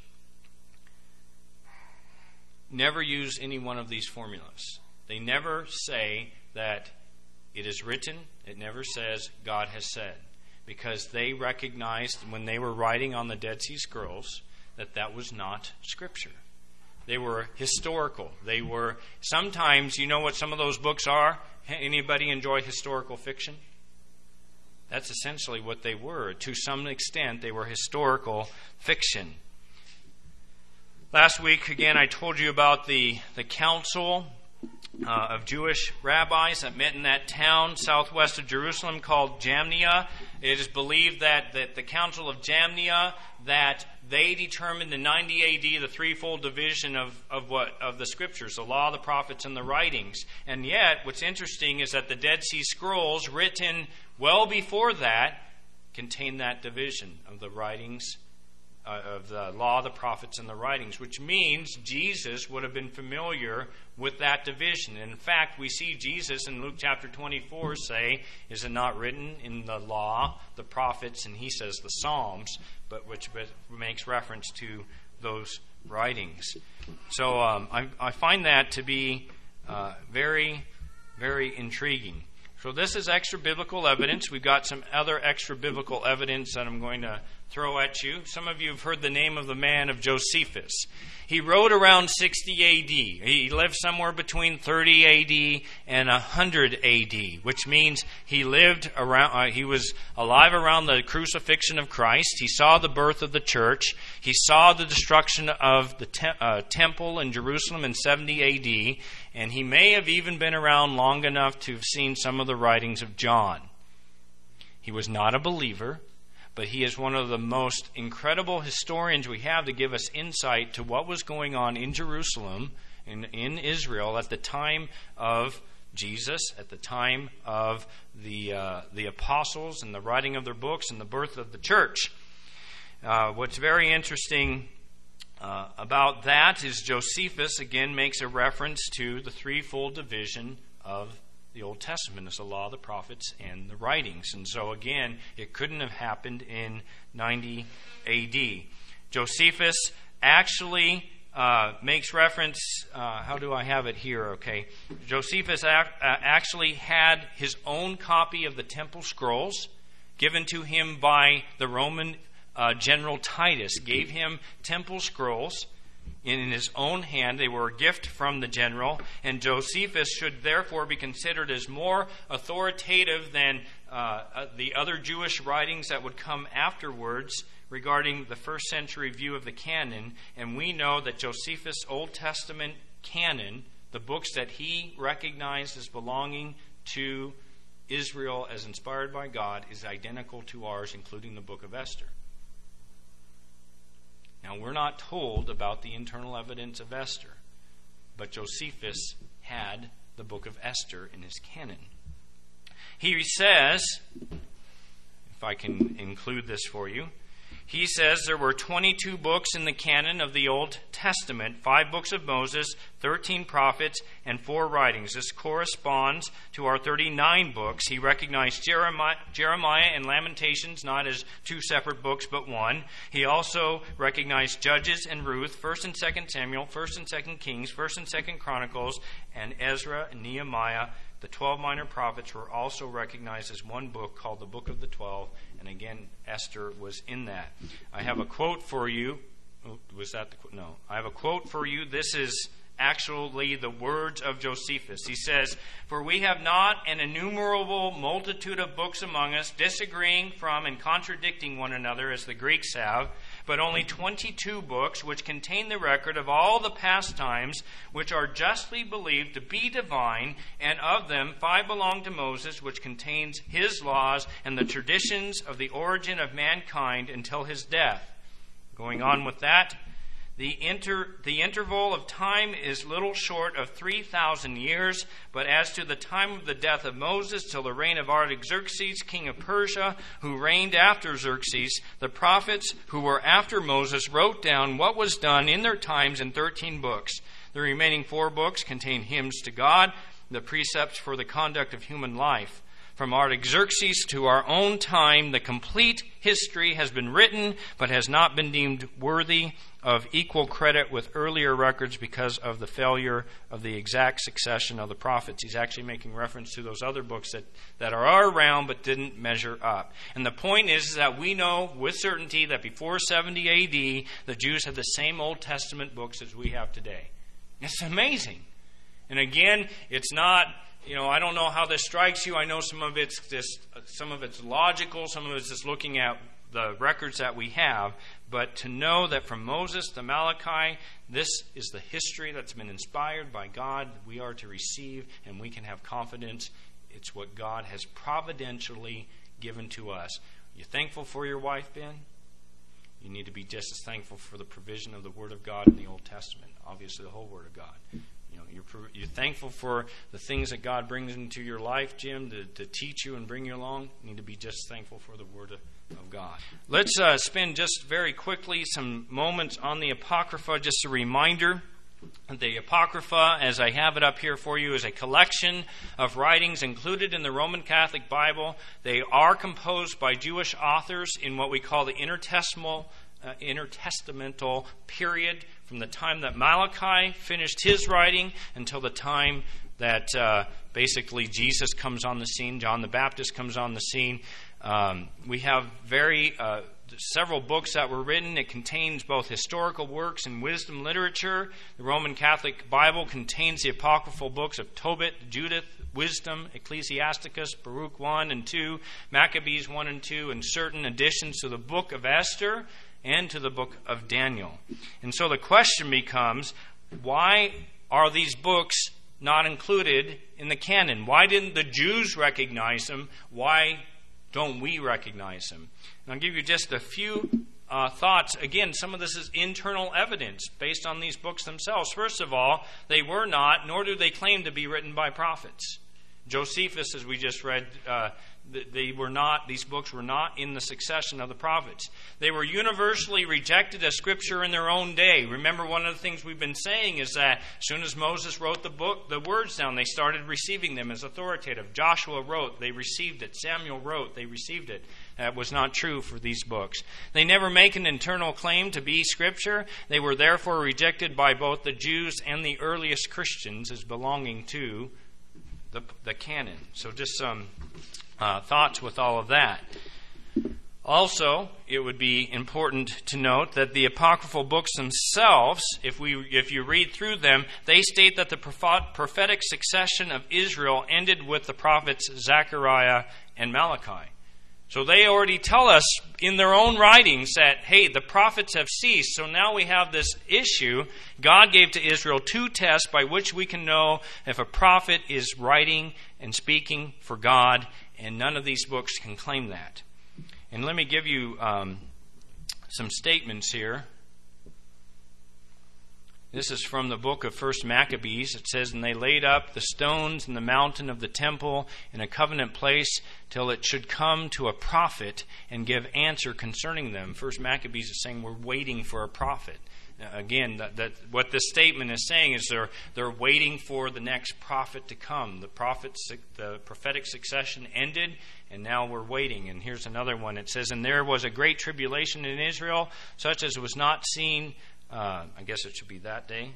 Speaker 1: never use any one of these formulas. They never say that it is written. It never says God has said. Because they recognized when they were writing on the Dead Sea Scrolls that that was not Scripture. They were historical. They were, sometimes, you know what some of those books are? Anybody enjoy historical fiction? That's essentially what they were. To some extent, they were historical fiction. Last week, again, I told you about the council of Jewish rabbis that met in that town southwest of Jerusalem called Jamnia. It is believed that the Council of Jamnia, that they determined in 90 A.D. the threefold division of the Scriptures, the law, the prophets, and the writings. And yet, what's interesting is that the Dead Sea Scrolls, written well before that, contain that division of the writings, of the law, the prophets, and the writings, which means Jesus would have been familiar with that division. And in fact, we see Jesus in Luke chapter 24 say, is it not written in the law, the prophets, and he says the Psalms, but which makes reference to those writings. So I find that to be very, very intriguing. So this is extra biblical evidence. We've got some other extra biblical evidence that I'm going to throw at you. Some of you have heard the name of the man of Josephus. He wrote around 60 A.D. He lived somewhere between 30 A.D. and 100 A.D., which means he lived around. He was alive around the crucifixion of Christ. He saw the birth of the church. He saw the destruction of the temple in Jerusalem in 70 A.D., and he may have even been around long enough to have seen some of the writings of John. He was not a believer, but he is one of the most incredible historians we have to give us insight to what was going on in Jerusalem, in Israel, at the time of Jesus, at the time of the apostles and the writing of their books and the birth of the church. What's very interesting about that is Josephus, again, makes a reference to the threefold division of the Old Testament. It's the law, the prophets, and the writings. And so, again, it couldn't have happened in 90 A.D. Josephus actually makes reference, how do I have it here? Okay. Josephus actually had his own copy of the temple scrolls given to him by the Roman General Titus, gave him temple scrolls in his own hand. They were a gift from the general, and Josephus should therefore be considered as more authoritative than the other Jewish writings that would come afterwards regarding the first century view of the canon. And we know that Josephus' Old Testament canon, the books that he recognized as belonging to Israel as inspired by God, is identical to ours, including the book of Esther. Now, we're not told about the internal evidence of Esther, but Josephus had the book of Esther in his canon. He says, if I can include this for you, he says there were 22 books in the canon of the Old Testament, 5 books of Moses, 13 prophets, and 4 writings. This corresponds to our 39 books. He recognized Jeremiah and Lamentations not as 2 separate books, but one. He also recognized Judges and Ruth, 1st and 2nd Samuel, 1st and 2nd Kings, 1st and 2nd Chronicles, and Ezra and Nehemiah. The 12 minor prophets were also recognized as one book called the Book of the 12, and again, Esther was in that. I have a quote for you. Was that the quote? No. I have a quote for you. This is actually the words of Josephus. He says, "For we have not an innumerable multitude of books among us, disagreeing from and contradicting one another, as the Greeks have, but only 22 books, which contain the record of all the past times, which are justly believed to be divine, and of them 5 belong to Moses, which contains his laws and the traditions of the origin of mankind until his death." Going on with that, the interval of time is little short of 3,000 years, but as to the time of the death of Moses till the reign of Artaxerxes, king of Persia, who reigned after Xerxes, the prophets who were after Moses wrote down what was done in their times in 13 books. The remaining 4 books contain hymns to God, the precepts for the conduct of human life. From Artaxerxes to our own time, the complete history has been written, but has not been deemed worthy of equal credit with earlier records because of the failure of the exact succession of the prophets. He's actually making reference to those other books that are around but didn't measure up. And the point is that we know with certainty that before 70 A.D., the Jews had the same Old Testament books as we have today. It's amazing. And again, it's not... I don't know how this strikes you. I know some of it's logical, some of it's just looking at the records that we have. But to know that from Moses to Malachi, this is the history that's been inspired by God that we are to receive, and we can have confidence it's what God has providentially given to us. You thankful for your wife, Ben? You need to be just as thankful for the provision of the Word of God in the Old Testament. Obviously, the whole Word of God. You're thankful for the things that God brings into your life, Jim, to teach you and bring you along. You need to be just thankful for the Word of God. Let's spend just very quickly some moments on the Apocrypha. Just a reminder, the Apocrypha, as I have it up here for you, is a collection of writings included in the Roman Catholic Bible. They are composed by Jewish authors in what we call the intertestamental period, from the time that Malachi finished his writing until the time that basically Jesus comes on the scene, John the Baptist comes on the scene. We have several books that were written. It contains both historical works and wisdom literature. The Roman Catholic Bible contains the apocryphal books of Tobit, Judith, Wisdom, Ecclesiasticus, Baruch 1 and 2, Maccabees 1 and 2, and certain additions to the book of Esther and to the book of Daniel. And so the question becomes, why are these books not included in the canon? Why didn't the Jews recognize them? Why don't we recognize them? And I'll give you just a few thoughts. Again, some of this is internal evidence based on these books themselves. First of all, they were not, nor do they claim to be written by prophets. Josephus, as we just read, these books were not in the succession of the prophets. They were universally rejected as scripture in their own day. Remember, one of the things we've been saying is that as soon as Moses wrote the words down, they started receiving them as authoritative. Joshua wrote, they received it. Samuel wrote, they received it. That was not true for these books. They never make an internal claim to be scripture. They were therefore rejected by both the Jews and the earliest Christians as belonging to the canon. So just some thoughts with all of that. Also, it would be important to note that the apocryphal books themselves, if you read through them, they state that the prophetic succession of Israel ended with the prophets Zechariah and Malachi. So they already tell us in their own writings that, hey, the prophets have ceased. So now we have this issue. God gave to Israel 2 tests by which we can know if a prophet is writing and speaking for God, and none of these books can claim that. And let me give you some statements here. This is from the book of 1 Maccabees. It says, "And they laid up the stones in the mountain of the temple in a covenant place till it should come to a prophet and give answer concerning them." 1 Maccabees is saying we're waiting for a prophet. Again, what this statement is saying is they're waiting for the next prophet to come. The prophetic succession ended, and now we're waiting. And here's another one. It says, "And there was a great tribulation in Israel, such as was not seen," I guess it should be that day,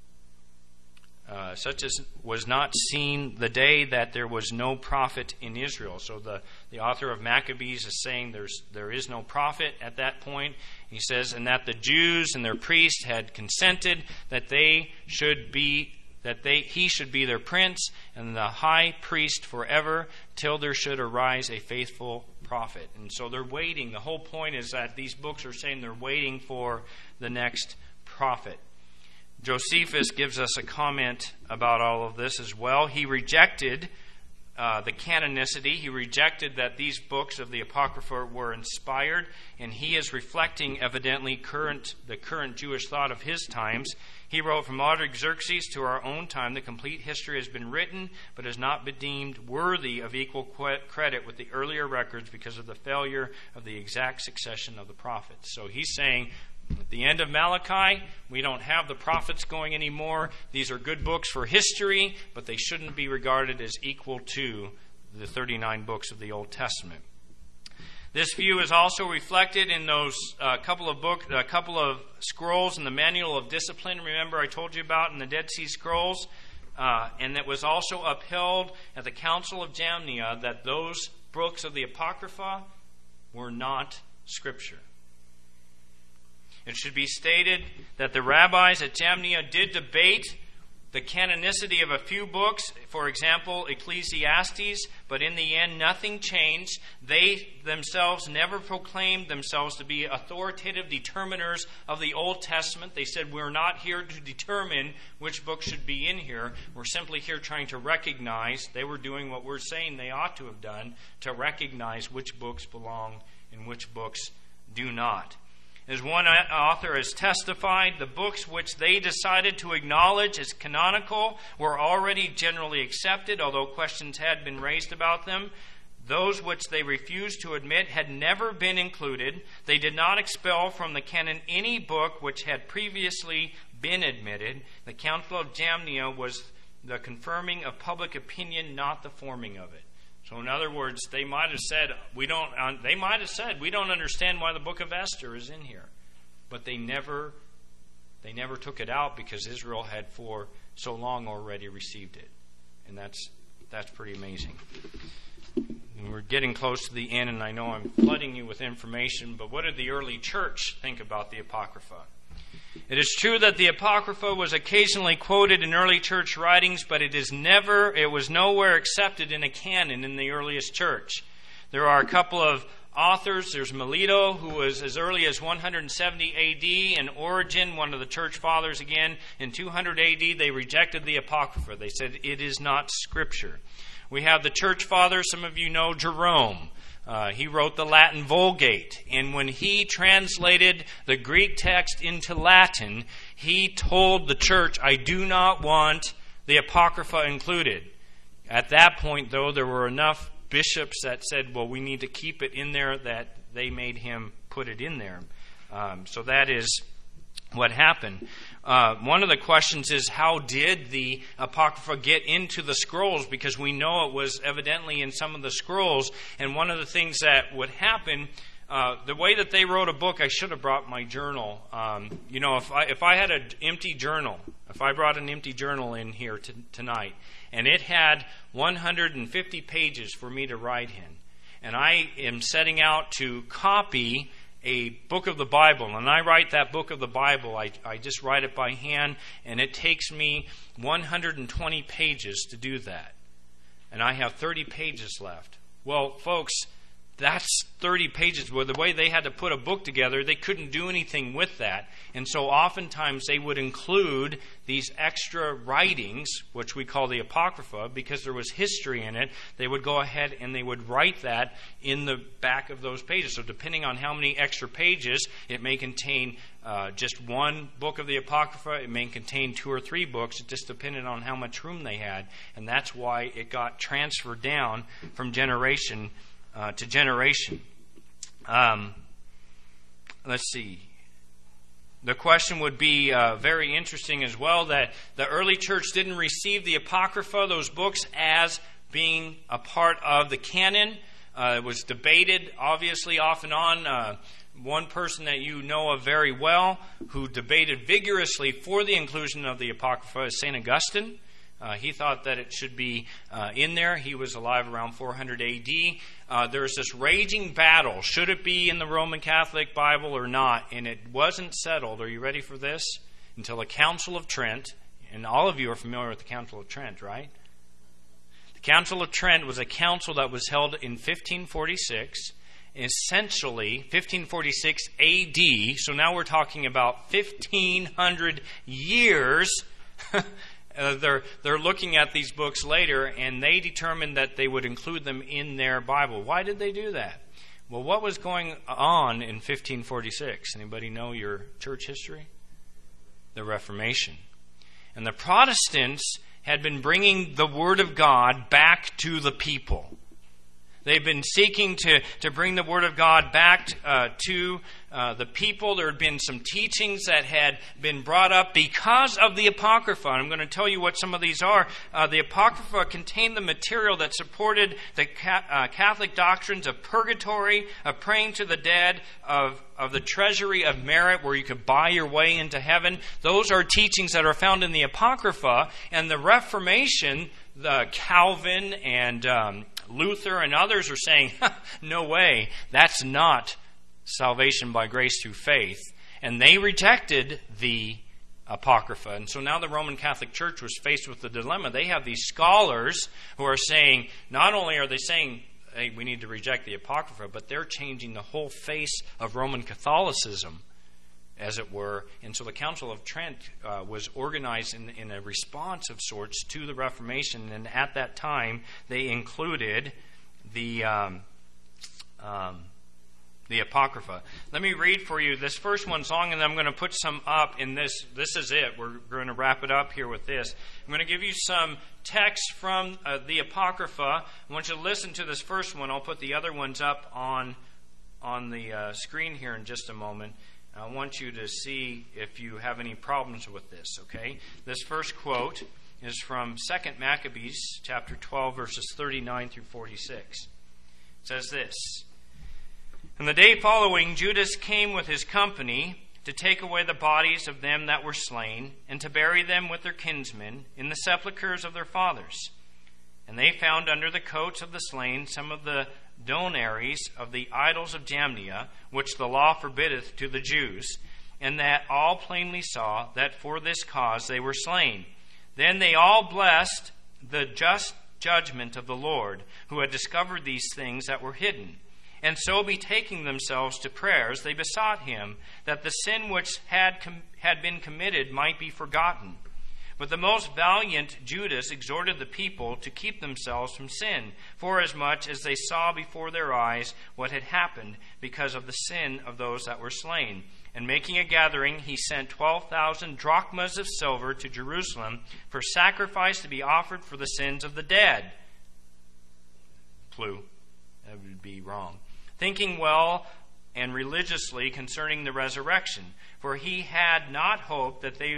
Speaker 1: "such as was not seen the day that there was no prophet in Israel." So the author of Maccabees is saying there is no prophet at that point. He says, "And that the Jews and their priests had consented that he should be their prince and the high priest forever, till there should arise a faithful prophet." And so they're waiting. The whole point is that these books are saying they're waiting for the next prophet. Josephus gives us a comment about all of this as well. He rejected the canonicity. He rejected that these books of the Apocrypha were inspired, and he is reflecting evidently the current Jewish thought of his times. He wrote, "From Artaxerxes to our own time, the complete history has been written, but has not been deemed worthy of equal credit with the earlier records because of the failure of the exact succession of the prophets." So he's saying, at the end of Malachi, we don't have the prophets going anymore. These are good books for history, but they shouldn't be regarded as equal to the 39 books of the Old Testament. This view is also reflected in those couple of scrolls in the Manual of Discipline. Remember I told you about in the Dead Sea Scrolls? And that was also upheld at the Council of Jamnia, that those books of the Apocrypha were not Scripture. It should be stated that the rabbis at Jamnia did debate the canonicity of a few books, for example, Ecclesiastes, but in the end nothing changed. They themselves never proclaimed themselves to be authoritative determiners of the Old Testament. They said, we're not here to determine which book should be in here. We're simply here trying to recognize, they were doing what we're saying they ought to have done, to recognize which books belong and which books do not. As one author has testified, the books which they decided to acknowledge as canonical were already generally accepted, although questions had been raised about them. Those which they refused to admit had never been included. They did not expel from the canon any book which had previously been admitted. The Council of Jamnia was the confirming of public opinion, not the forming of it. So in other words, they might have said we don't understand why the book of Esther is in here, but they never took it out because Israel had for so long already received it, and that's pretty amazing. And we're getting close to the end, and I know I'm flooding you with information, but what did the early church think about the Apocrypha? It is true that the Apocrypha was occasionally quoted in early church writings, but it was nowhere accepted in a canon in the earliest church. There are a couple of authors. There's Melito, who was as early as 170 A.D., and Origen, one of the church fathers again, in 200 A.D., they rejected the Apocrypha. They said it is not Scripture. We have the church fathers, some of you know Jerome. He wrote the Latin Vulgate, and when he translated the Greek text into Latin, he told the church, I do not want the Apocrypha included. At that point, though, there were enough bishops that said, well, we need to keep it in there, that they made him put it in there. So that is what happened. One of the questions is, how did the Apocrypha get into the scrolls? Because we know it was evidently in some of the scrolls. And one of the things that would happen, the way that they wrote a book, I should have brought my journal. If I had an empty journal, if I brought an empty journal in here tonight, and it had 150 pages for me to write in, and I am setting out to copy a book of the Bible, and I write that book of the Bible, I just write it by hand, and it takes me 120 pages to do that. And I have 30 pages left. Well, folks, that's 30 pages. Well, the way they had to put a book together, they couldn't do anything with that. And so oftentimes they would include these extra writings, which we call the Apocrypha, because there was history in it. They would go ahead and they would write that in the back of those pages. So depending on how many extra pages, it may contain just one book of the Apocrypha. It may contain 2 or 3 books. It just depended on how much room they had. And that's why it got transferred down from generation to generation. Let's see. The question would be very interesting as well, that the early church didn't receive the Apocrypha, those books, as being a part of the canon. It was debated, obviously, off and on. One person that you know of very well who debated vigorously for the inclusion of the Apocrypha is St. Augustine. He thought that it should be in there. He was alive around 400 AD. There's this raging battle. Should it be in the Roman Catholic Bible or not? And it wasn't settled. Are you ready for this? Until the Council of Trent. And all of you are familiar with the Council of Trent, right? The Council of Trent was a council that was held in 1546. Essentially, 1546 AD. So now we're talking about 1,500 years. They're looking at these books later, and they determined that they would include them in their Bible. Why did they do that? Well, what was going on in 1546? Anybody know your church history? The Reformation. And the Protestants had been bringing the Word of God back to the people. They've been seeking to bring the Word of God back to the people. There had been some teachings that had been brought up because of the Apocrypha. I'm going to tell you what some of these are. The Apocrypha contained the material that supported the Catholic doctrines of purgatory, of praying to the dead, of the treasury of merit, where you could buy your way into heaven. Those are teachings that are found in the Apocrypha. And the Reformation, the Calvin and Luther and others are saying, no way, that's not salvation by grace through faith. And they rejected the Apocrypha. And so now the Roman Catholic Church was faced with the dilemma. They have these scholars who are saying, not only are they saying, hey, we need to reject the Apocrypha, but they're changing the whole face of Roman Catholicism, as it were. And so the Council of Trent was organized in a response of sorts to the Reformation. And at that time, they included the Apocrypha. Let me read for you this first one song, and then I'm going to put some up in this. This is it. We're going to wrap it up here with this. I'm going to give you some text from the Apocrypha. I want you to listen to this first one. I'll put the other ones up on the screen here in just a moment. I want you to see if you have any problems with this, okay? This first quote is from 2 Maccabees, chapter 12, verses 39 through 46. It says this: "And the day following, Judas came with his company to take away the bodies of them that were slain, and to bury them with their kinsmen in the sepulchres of their fathers. And they found under the coats of the slain some of the donaries of the idols of Jamnia, which the law forbiddeth to the Jews, and that all plainly saw that for this cause they were slain. Then they all blessed the just judgment of the Lord, who had discovered these things that were hidden. And so betaking themselves to prayers, they besought him that the sin which had been committed might be forgotten. But the most valiant Judas exhorted the people to keep themselves from sin, forasmuch as they saw before their eyes what had happened because of the sin of those that were slain. And making a gathering, he sent 12,000 drachmas of silver to Jerusalem for sacrifice to be offered for the sins of the dead." Clue. That would be wrong. "Thinking well and religiously concerning the resurrection, for he had not hoped that they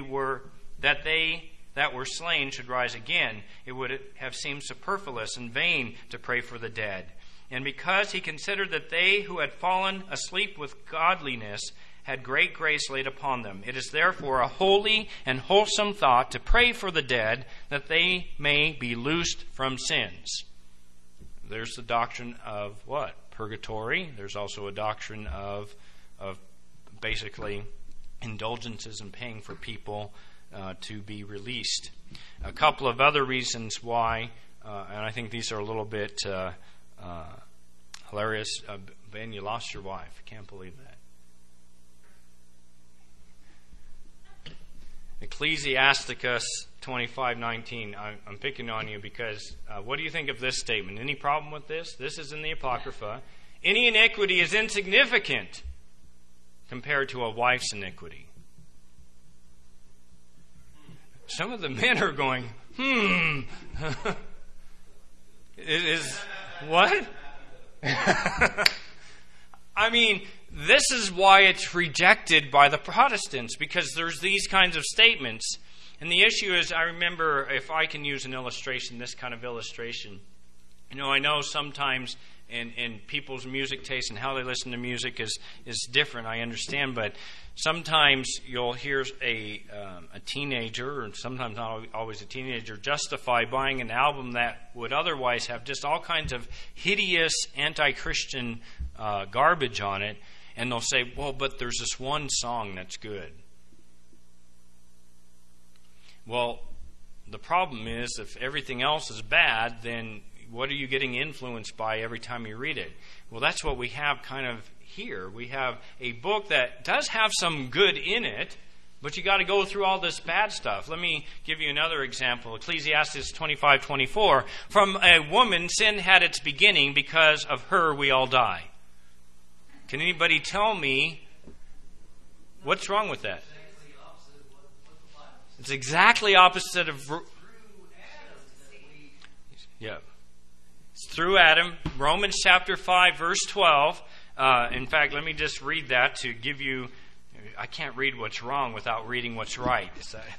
Speaker 1: that were slain should rise again. It would have seemed superfluous and vain to pray for the dead. And because he considered that they who had fallen asleep with godliness had great grace laid upon them, it is therefore a holy and wholesome thought to pray for the dead, that they may be loosed from sins." There's the doctrine of what? Purgatory. There's also a doctrine of basically indulgences and paying for people to be released. A couple of other reasons why, and I think these are a little bit Hilarious. Ben, you lost your wife. I can't believe that. Ecclesiasticus 25:19. I'm picking on you because what do you think of this statement? Any problem with this? This is in the Apocrypha. Any iniquity is insignificant compared to a wife's iniquity. Some of the men are going, Is what? I mean, this is why it's rejected by the Protestants, because there's these kinds of statements. And the issue is, I remember, if I can use an illustration, this kind of illustration. I know sometimes in people's music taste and how they listen to music is different, I understand, but sometimes you'll hear a teenager, or sometimes not always a teenager, justify buying an album that would otherwise have just all kinds of hideous anti-Christian garbage on it, and they'll say, well, but there's this one song that's good. Well, the problem is, if everything else is bad, then what are you getting influenced by every time you read it? Well, that's what we have kind of here. We have a book that does have some good in it, but you got to go through all this bad stuff. Let me give you another example. Ecclesiastes 25:24. From a woman, sin had its beginning. Because of her, we all die. Can anybody tell me what's wrong with that? It's exactly opposite of... Yeah. It's through Adam. Romans chapter 5, verse 12. In fact, let me just read that to give you... I can't read what's wrong without reading what's right.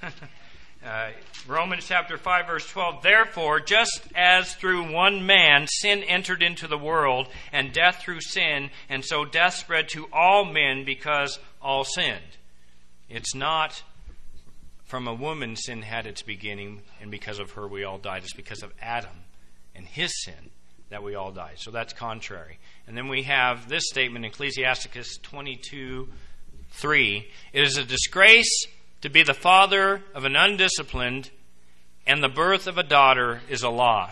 Speaker 1: Romans chapter 5, verse 12. Therefore, just as through one man sin entered into the world, and death through sin, and so death spread to all men because all sinned. It's not from a woman sin had its beginning, and because of her we all died. It's because of Adam and his sin that we all died. So that's contrary. And then we have this statement in Ecclesiasticus 22:3. It is a disgrace to be the father of an undisciplined, and the birth of a daughter is a loss.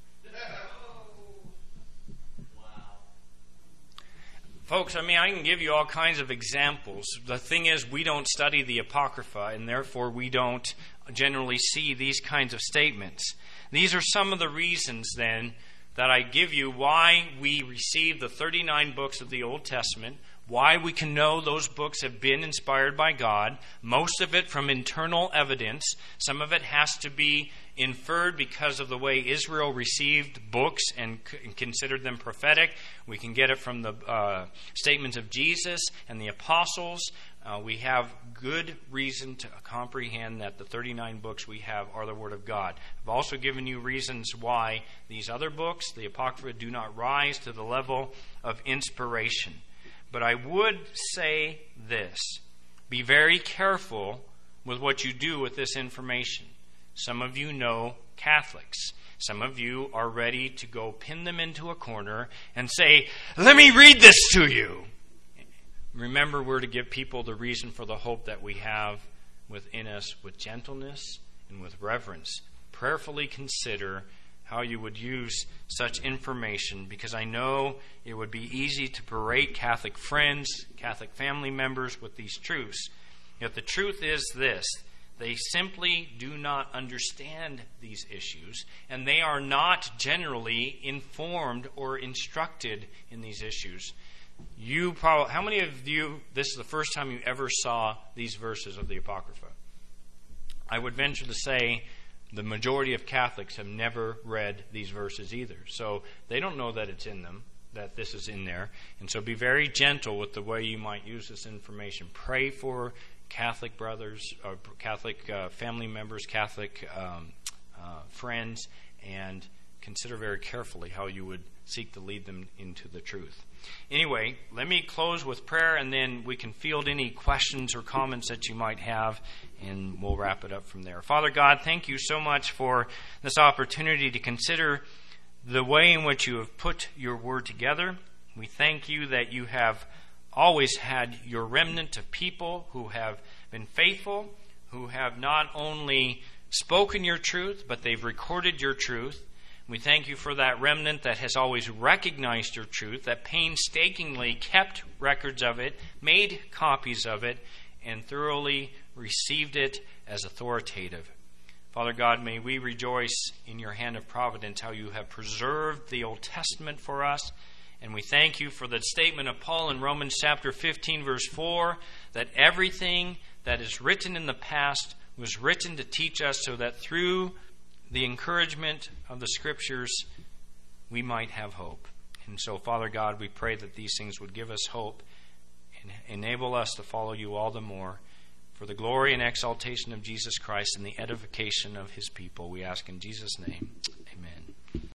Speaker 1: Folks, I can give you all kinds of examples. The thing is, we don't study the Apocrypha, and therefore we don't generally see these kinds of statements. These are some of the reasons, then, that I give you why we receive the 39 books of the Old Testament, why we can know those books have been inspired by God, most of it from internal evidence. Some of it has to be inferred because of the way Israel received books and considered them prophetic. We can get it from the statements of Jesus and the apostles. We have good reason to comprehend that the 39 books we have are the Word of God. I've also given you reasons why these other books, the Apocrypha, do not rise to the level of inspiration. But I would say this: be very careful with what you do with this information. Some of you know Catholics. Some of you are ready to go pin them into a corner and say, let me read this to you. Remember, we're to give people the reason for the hope that we have within us with gentleness and with reverence. Prayerfully consider how you would use such information, because I know it would be easy to berate Catholic friends, Catholic family members with these truths. Yet the truth is this: they simply do not understand these issues, and they are not generally informed or instructed in these issues. How many of you, this is the first time you ever saw these verses of the Apocrypha? I would venture to say the majority of Catholics have never read these verses either. So they don't know that it's in them, that this is in there. And so be very gentle with the way you might use this information. Pray for Catholic brothers, or Catholic family members, Catholic friends, and consider very carefully how you would seek to lead them into the truth. Anyway, let me close with prayer, and then we can field any questions or comments that you might have, and we'll wrap it up from there. Father God, thank you so much for this opportunity to consider the way in which you have put your word together. We thank you that you have always had your remnant of people who have been faithful, who have not only spoken your truth, but they've recorded your truth. We thank you for that remnant that has always recognized your truth, that painstakingly kept records of it, made copies of it, and thoroughly received it as authoritative. Father God, may we rejoice in your hand of providence, how you have preserved the Old Testament for us. And we thank you for the statement of Paul in Romans chapter 15, verse 4, that everything that is written in the past was written to teach us, so that through the encouragement of the Scriptures, we might have hope. And so, Father God, we pray that these things would give us hope and enable us to follow you all the more for the glory and exaltation of Jesus Christ and the edification of his people. We ask in Jesus' name.